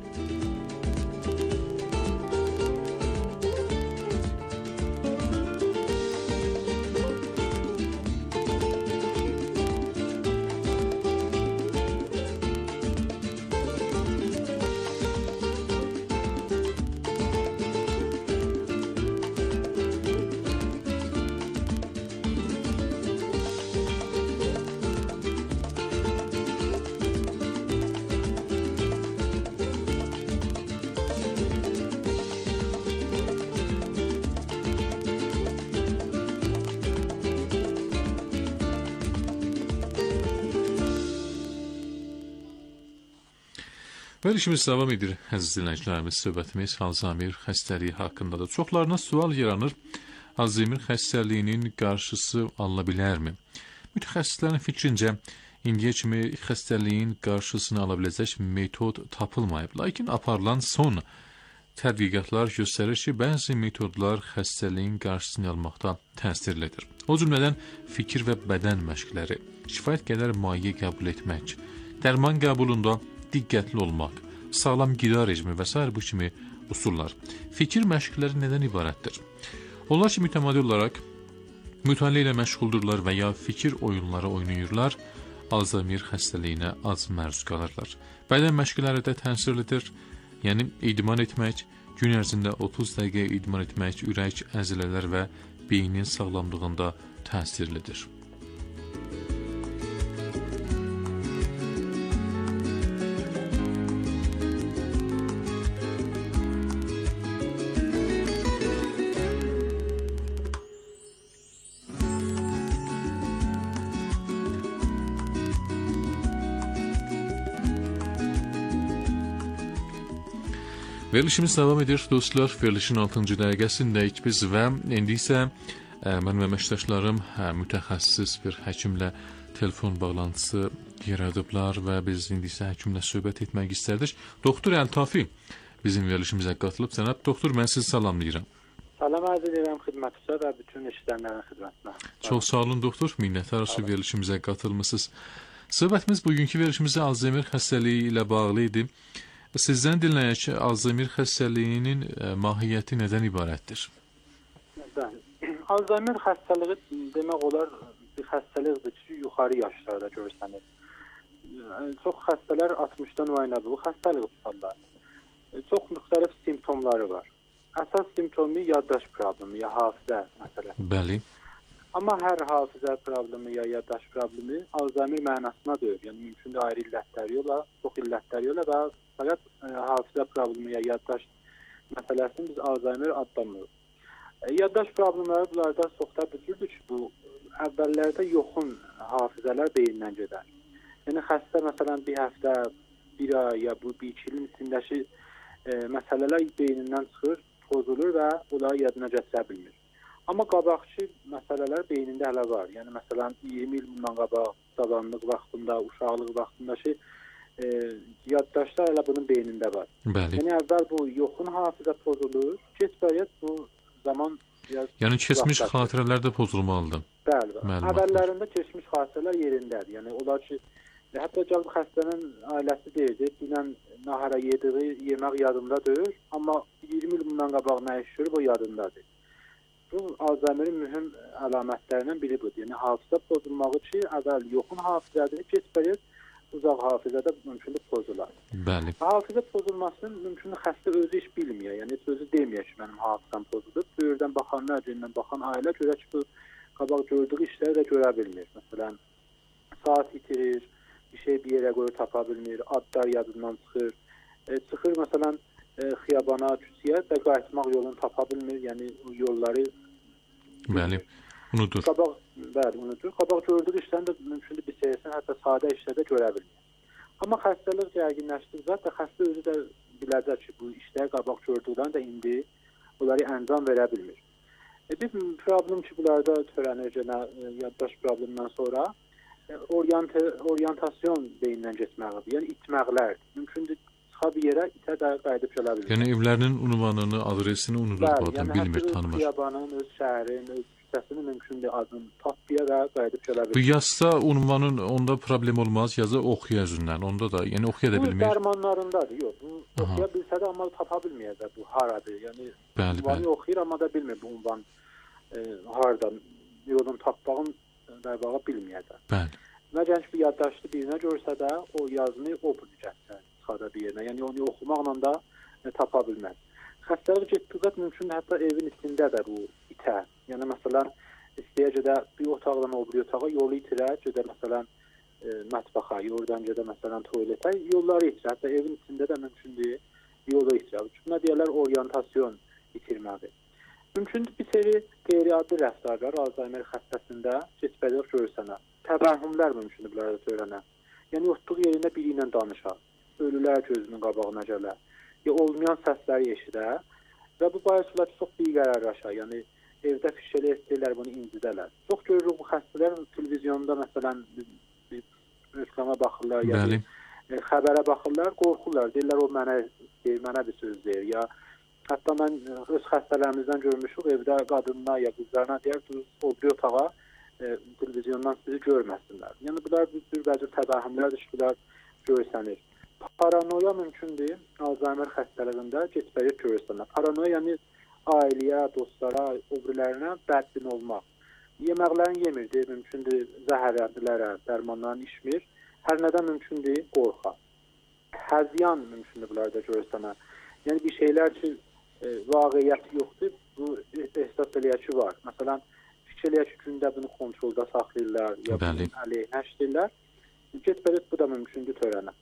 Verilişimiz davam edir, əziz dinləyicilərimiz, söhbətimiz Alzheimer xəstəliyi haqqındadır. Çoxlarına sual yaranır, Alzheimer xəstəliyinin qarşısı alına bilərmi? Mütəxəssislərin fikrincə, indiyə kimi xəstəliyin qarşısını ala biləcək metod tapılmayıb. Lakin aparılan son tədqiqatlar göstərir ki, bəzi metodlar xəstəliyin qarşısını almaqda təsirlidir. O cümlədən fikir və bədən məşqləri, kifayət qədər maye qəbul etmək, dərman qəbulunda diqqətli olmaq, sağlam qida rejimi və s. bu kimi usullar. Fikir məşqləri nədən ibarətdir? Onlar ki, mütəmadi olaraq mütaliə ilə məşğuldurlar və ya fikir oyunları oynayırlar, Alzheimer xəstəliyinə az məruz qalırlar. Bədən məşqləri də təsirlidir, yəni idman etmək, gün ərzində 30 dəqiqə idman etmək, ürək, əzələlər və beynin sağlamlığında təsirlidir. Verilişimiz davam edir, dostlar. Verilişin 6-cı dəqiqəsindəyik biz və indi isə mənim əməkdaşlarım mütəxəssis bir həkimlə telefon bağlantısı yaradıblar və biz indi isə həkimlə söhbət etmək istərdik. Doktor Əltafi bizim verilişimizə qatılıb. Cənab doktor, mən sizi salamlayıram. Salam arz edirəm xidmətinizə və bütün işləyənlərin xidmətinə. Çox sağ olun doktor, minnətdarıq ki, verilişimizə qatılmısınız. Söhbətimiz bugünkü verilişimizdə Alzheimer xəstəliyi ilə bağlı idi. Sizdən dinləyək ki, Alzheimer xəstəliyinin mahiyyəti nədən ibarətdir? Alzheimer xəstəliyi demək olar bir xəstəlikdir ki, yuxarı yaşlarda görsənir. Çox xəstələr 60-dan müayinə bu xəstəlik tutarlar. Çox müxtəlif simptomları var. Əsas simptomu yaddaş problemi, ya hafizə məsələsi. Bəli. Amma hər hafizə problemi ya yaddaş problemi Alzheimer mənasına deyil. Yəni mümkündür ayrı illətləri yola, çox illətləri yola və fəqət hafizə problemi ya yaddaş məsələsini biz Alzheimer adlamırıq. Yaddaş problemləri bunlarda çoxda büdürdür ki, bu əvvəllərdə yoxun hafizələr beyindən gedər. Yəni xəstə məsələn bir həftə, bir ay ya bu 1-2 ilin içindəki məsələlər beynindən çıxır, pozulur və onları yadına gətirə bilmir. Amma qabaqçı məsələlər beynində hələ var. Yəni məsələn 20 il bundan qabaq cavanlıq vaxtında, uşaqlıq vaxtındakı yaddaşlar hələ bunun beynində var. Bəli. Yəni əvvəl bu yoxun hafizə pozulur, get-bəyət bu zaman yəni keçmiş xatirələr də pozulmalıdır. Bəli. Əvvəllərində keçmiş xatirələr yerindədir. Yəni onlar ki, hətta bu xəstənin ailəsi deyir, dünən nahara yediği yemək yadında deyil, amma 20 il bundan qabaq nə iş görüb o yadındadır. Bu Alzheimer'in mühüm əlamətlərindən biri budur. Yəni hafizə pozulmağı ki, əvvəl yoxun hafizədir, get-bəyət uzaq hafizədə mümkündür pozular. Bəli. Hafizə pozulmasının mümkündür xəstə özü heç bilməyə, yəni heç özü deməyə ki, mənim hafizəm pozulub. Böyürdən baxanlar, cindən baxan ailə görə ki, bu qabaq gördüyü işləri də görə bilmir. Məsələn, saat itirir, bir şey bir yerə qoyur tapa bilmir, adlar yadından çıxır. Çıxır məsələn xiyabana, küçəyə də qayıtmaq yolunu tapa bilmir, yəni yolları Bəli, unudur. Bəli, unudur. Qabaq gördüyü işlərini də mümkündür bir seyirsin, hətta sadə işlərdə görə bilmir. Amma xəstəlik gərginləşdikcə də xəstə özü də biləcək ki, bu işləri qabaq gördükdən də indi bunları əncam verə bilmir. Bir problem ki, bunlarda törənir yaddaş problemindən sonra oryantasyon beyindən getməlidir, yəni itməqlər. Mümkündür çıxa bir yerə itə də qayıdıb gələ bilir. Yəni evlərinin ünvanını, adresini unudur bu adam, bilmir, tanımır. Bəli, yəni xiyabanın, öz şəhərin, öz küçəsini mümkündür adını tapıya və qayıdıb gələ bilir. Bu yazsa ünvanın onda problem olmaz, yazı oxuya üzündən, onda da, yəni oxuya da bilmir. Bu dərmanlarındadır, yox. Bu oxuya bilsə də amma tapa bilməyəcək bu haradır. Yəni ünvanı oxuyur amma da bilmir bu ünvan hardan, yolun tapmağın dərbağa bilməyəcək. Bəli. Nə gənc bir yaddaşlı birinə görsə də o yazını o biləcəksə çıxada bir yerinə. Yəni onu oxumaqla da tapa bilməz. Xəstəlik getdikcə mümkün hətta evin içində də bu itər. Yəni məsələn istəyə gedə bir otaqdan o bir otağa yolu itirər, gedə məsələn mətbəxa, oradan gedə məsələn tualetə, yolları itirər. Hətta evin içində də mümkündür yolu itirər. Buna deyirlər oryantasyon itirmədir. Mümkündür bir seri qeyri-adi rəftarlar Alzheimer xəstəsində get-bəyət görsənər. Təvəhhümlər mümkündür bunlarda törənər. Yəni yotduğu yerində biri ilə danışar. Ölülər gözünün qabağına gələr. Ya olmayan səsləri eşidər və bu bayaqlar çox biqərarlaşar. Yəni evdə fişələ istəyirlər, bunu incidərlər. Çox görürük bu xəstələr televizyonda məsələn bir reklama baxırlar, yəni xəbərə baxırlar, qorxurlar. Deyirlər o mənə bir söz deyir ya. Hətta mən öz xəstələrimizdən görmüşük, evdə qadınlar ya qızlarına deyər, o bir otağa televizyondan sizi görməsinlər. Yəni bunlar bir vəcür təvəhhümlərdir ki, bunlar görsənir. Paranoya mümkündür Alzheimer xəstəliyində get-bəyət görsənir. Paranoya yəni ailəyə, dostlara, öbürlərinə bədbin olmaq. Yeməklərini yemirdir, mümkündür zəhərləndilərə, dərmanlarını içmir. Hər nədən mümkündür qorxa. Həzyan mümkündür bunlarda görsənir. Yəni bir şeylər ki, vaqiyyəti yoxdur, bu ehsas eləyər ki, var. Məsələn, fikir eləyər ki, gündə bunu kontrolda saxlayırlar, ya bunu əleyhinləşdirirlər. Get-bəyət bu da mümkündür törənər.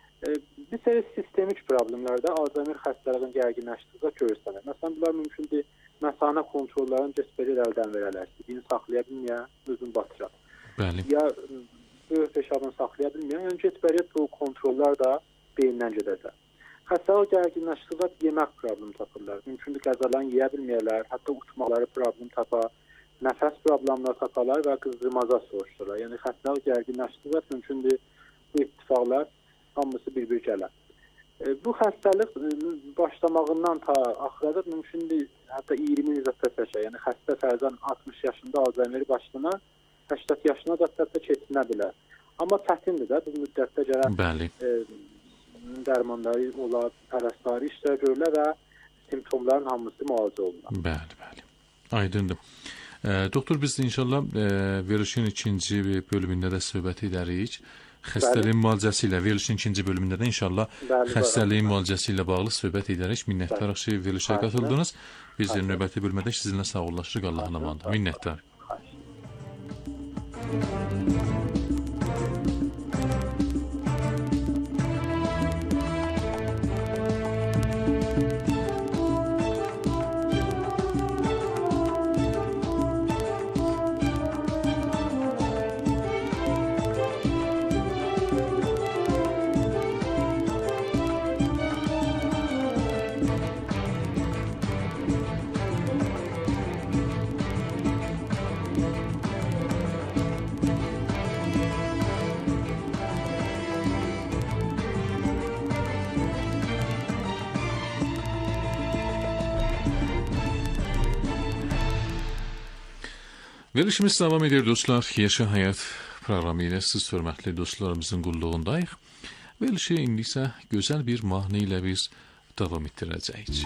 Bir seri sistemik problemlərdə Alzheimer xəstəliyinin gərginləşdikcə görsənir. Məsələn, bunlar mümkündür məsane kontrollarını get-bəyət əldən verələr. Birini saxlaya bilməyə, özünü batıraq. Ya böyük peşabını saxlaya bilməyə, yəni get-bəyət bu kontrollar da beyindən gedəcək. Xəstəlik gərginləşdikcə yemək problemi tapırlar. Mümkündür qəzalarını yeyə bilməyələr, hətta uçmaları problem tapar, nəfəs problemləri taparlar və qızdırmaca soğuşurlar. Yəni xəstəlik gərginləşdikcə mümkündür bu ittifaqlar hamısı bir-bir gələr. Bu xəstəlik başlamağından ta axıra mümkündür hətta 20 il çəkər. Yəni xəstə fərzən 60 yaşında Alzheimer başlanar, 80 yaşına da keçinə bilər. Amma çətindir də bu müddətdə gələn dərmanları olar, pərəstari işlər görürlər və simptomların hamısı müalicə olunur. Bəli. Aydındır. Doktor, biz inşallah verilişin ikinci bölümündə də söhbət edərik. Xəstəliyin müalicəsi ilə, verilişin ikinci bölümündə də inşallah xəstəliyin müalicəsi ilə bağlı söhbət edərik. Minnətdarıq ki, verilişə qatıldınız. Biz növbəti bölümdə sizinlə sağollaşırıq. Allahın amanında. Minnəttar. Verilişimiz devam edir dostlar. Yaşa Hayat proqramı ilə siz hörmətli dostlarımızın qulluğundayıq. Verilişi indi isə gözəl bir mahnı ilə biz davam etdirəcəyik.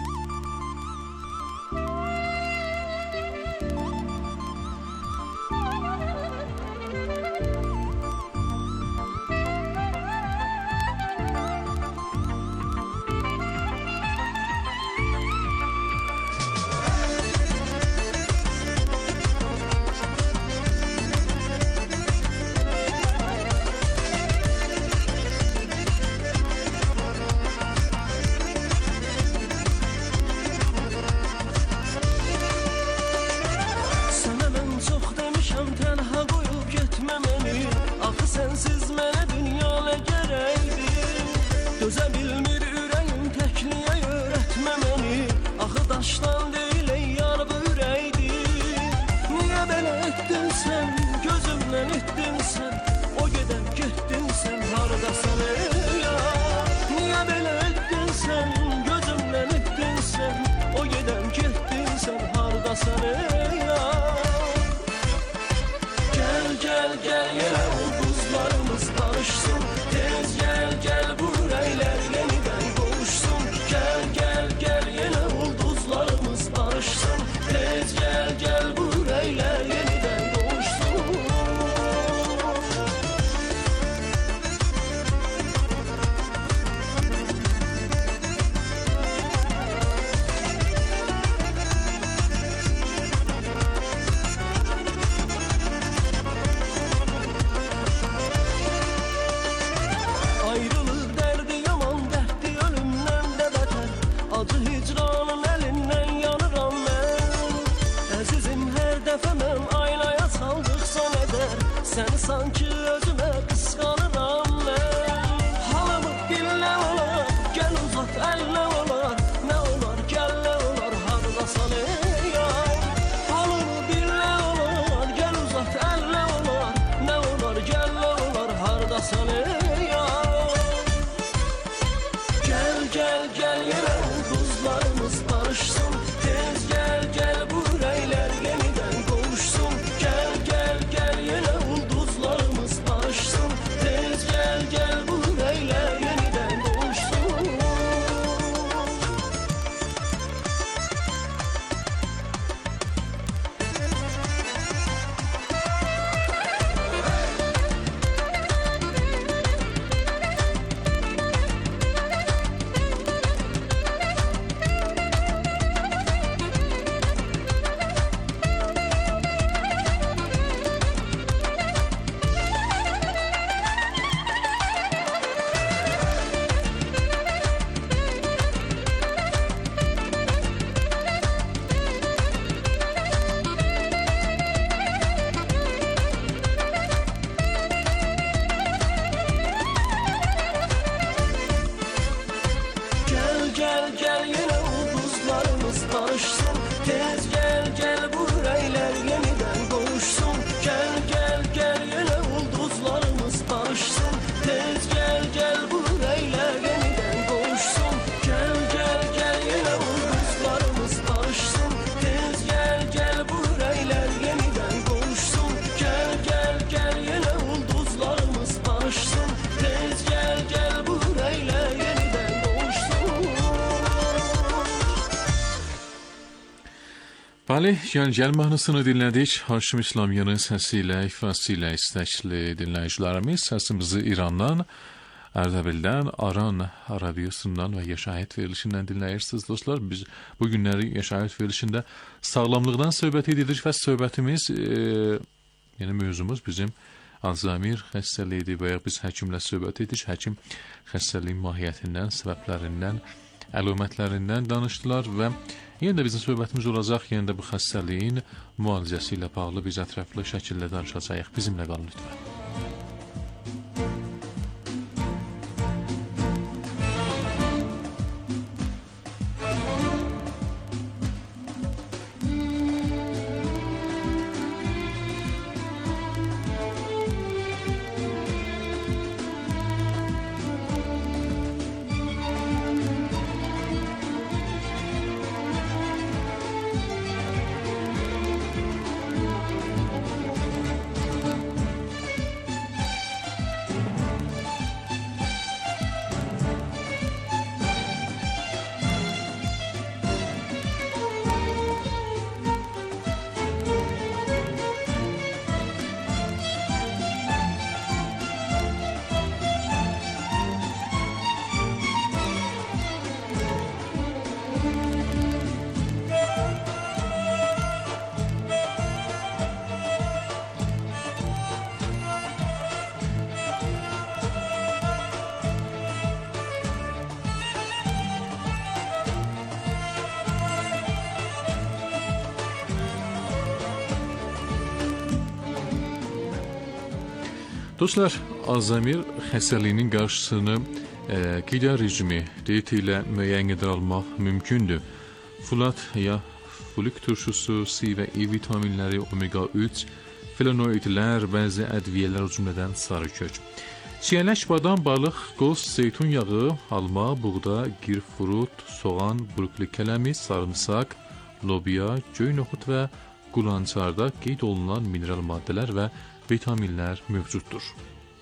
Bəli, Gəl mahnısını dinlədik. Haşim İslamyanın səsi ilə, ifası ilə istəkli dinləyicilərimiz səsimizi İrandan, Ərdəbildən, Aran radiosundan və Yaşayət verilişindən dinləyirsiniz dostlar. Biz bu günləri Yaşayət verilişində sağlamlıqdan söhbət edirik və söhbətimiz, yəni mövzumuz bizim Alzheimer xəstəliyidir və ya biz həkimlə söhbət edirik. Həkim xəstəliyin mahiyyətindən, səbəblərindən, əlamətlərindən danışdılar və yenə də bizim söhbətimiz olacaq, yenə də bu xəstəliyin müalicəsi ilə bağlı biz ətraflı şəkildə danışacağıq. Bizimlə qalın lütfən. Dostlar, Alzheimer xəstəliyinin qarşısını qida rejimi, diyeti ilə müəyyən qədər almaq mümkündür. Folat ya folik turşusu, C və E vitaminləri, omega 3, flavonoidlər, bəzi ədviyyələr, o cümlədən sarı kök. Çiyələk, badam, balıq, qoz, zeytun yağı, alma, buğda, girfrut, soğan, brokoli kələmi, sarımsaq, lobya, göy noxud və qulançarda qeyd olunan mineral maddələr və vitaminlər mövcuddur.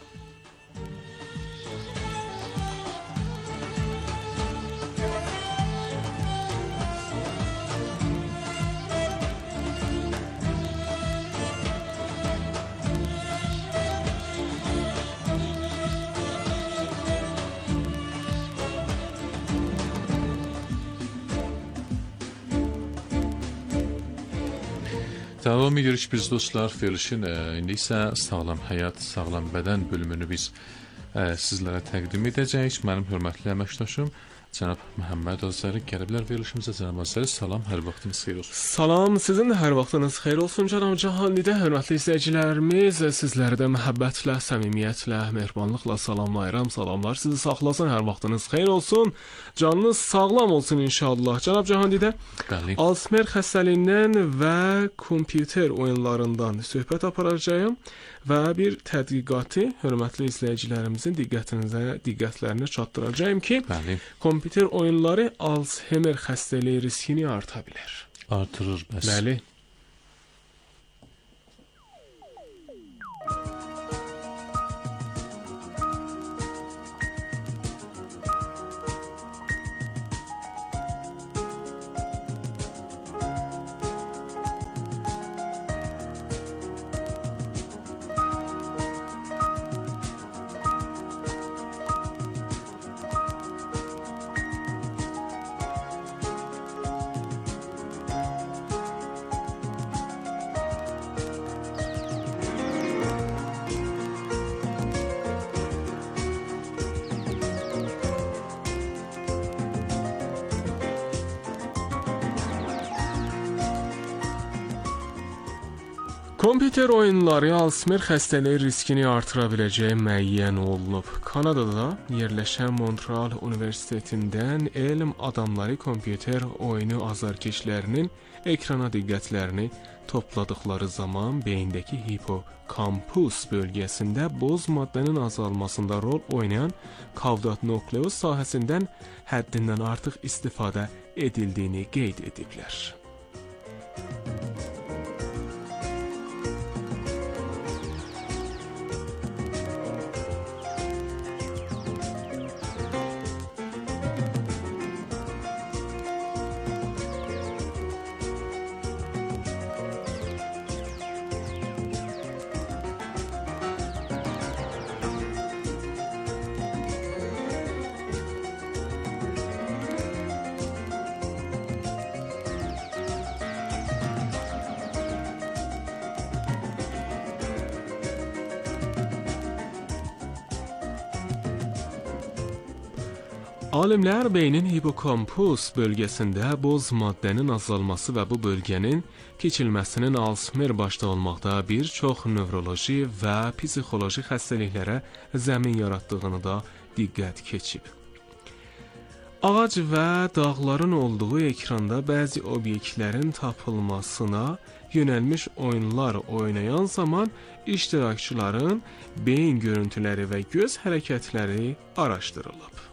Davam edirik biz dostlar, verilişin indi isə sağlam həyat, sağlam bədən bölümünü biz sizlərə təqdim edəcəyik. Mənim hörmətli əməkdaşım Cənab Məhəmməd Azəri gələ bilər verilişimizə. Cənab Azəri, salam, hər vaxtınız xeyir olsun. Salam, sizin də hər vaxtınız xeyir olsun Cənab Cahanlidə. Hörmətli izləyicilərimiz, sizləri də məhəbbətlə, səmimiyyətlə, mehribanlıqla salamlayıram. Salamlar sizi saxlasın, hər vaxtınız xeyir olsun. Canınız sağlam olsun inşallah. Cənab Cahanlidə, Alzheimer xəstəliyindən və kompüter oyunlarından söhbət aparacağım və bir tədqiqatı hörmətli izləyicilərimizin diqqətlərinə çatdıracağım ki, kompüter oyunları Alzheimer xəstəliyi riskini arta bilər. Artırır bəs. Bəli. Kompüter oyunları Alzheimer xəstəliyi riskini artıra biləcəyi müəyyən olunub. Kanadada yerləşən Montreal Universitetindən elm adamları kompüter oyunu azarkeşlərinin ekrana diqqətlərini topladıqları zaman beyindəki hipokampus bölgəsində boz maddənin azalmasında rol oynayan kavdat nukleus sahəsindən həddindən artıq istifadə edildiyini qeyd ediblər. Alimlər beynin hipokampus bölgəsində boz maddənin azalması və bu bölgənin keçilməsinin Alzheimer başda olmaqda bir çox nevroloji və psixoloji xəstəliklərə zəmin yaratdığını da diqqət keçib. Ağac və dağların olduğu ekranda bəzi obyektlərin tapılmasına yönəlmiş oyunlar oynayan zaman iştirakçıların beyin görüntüləri və göz hərəkətləri araşdırılıb.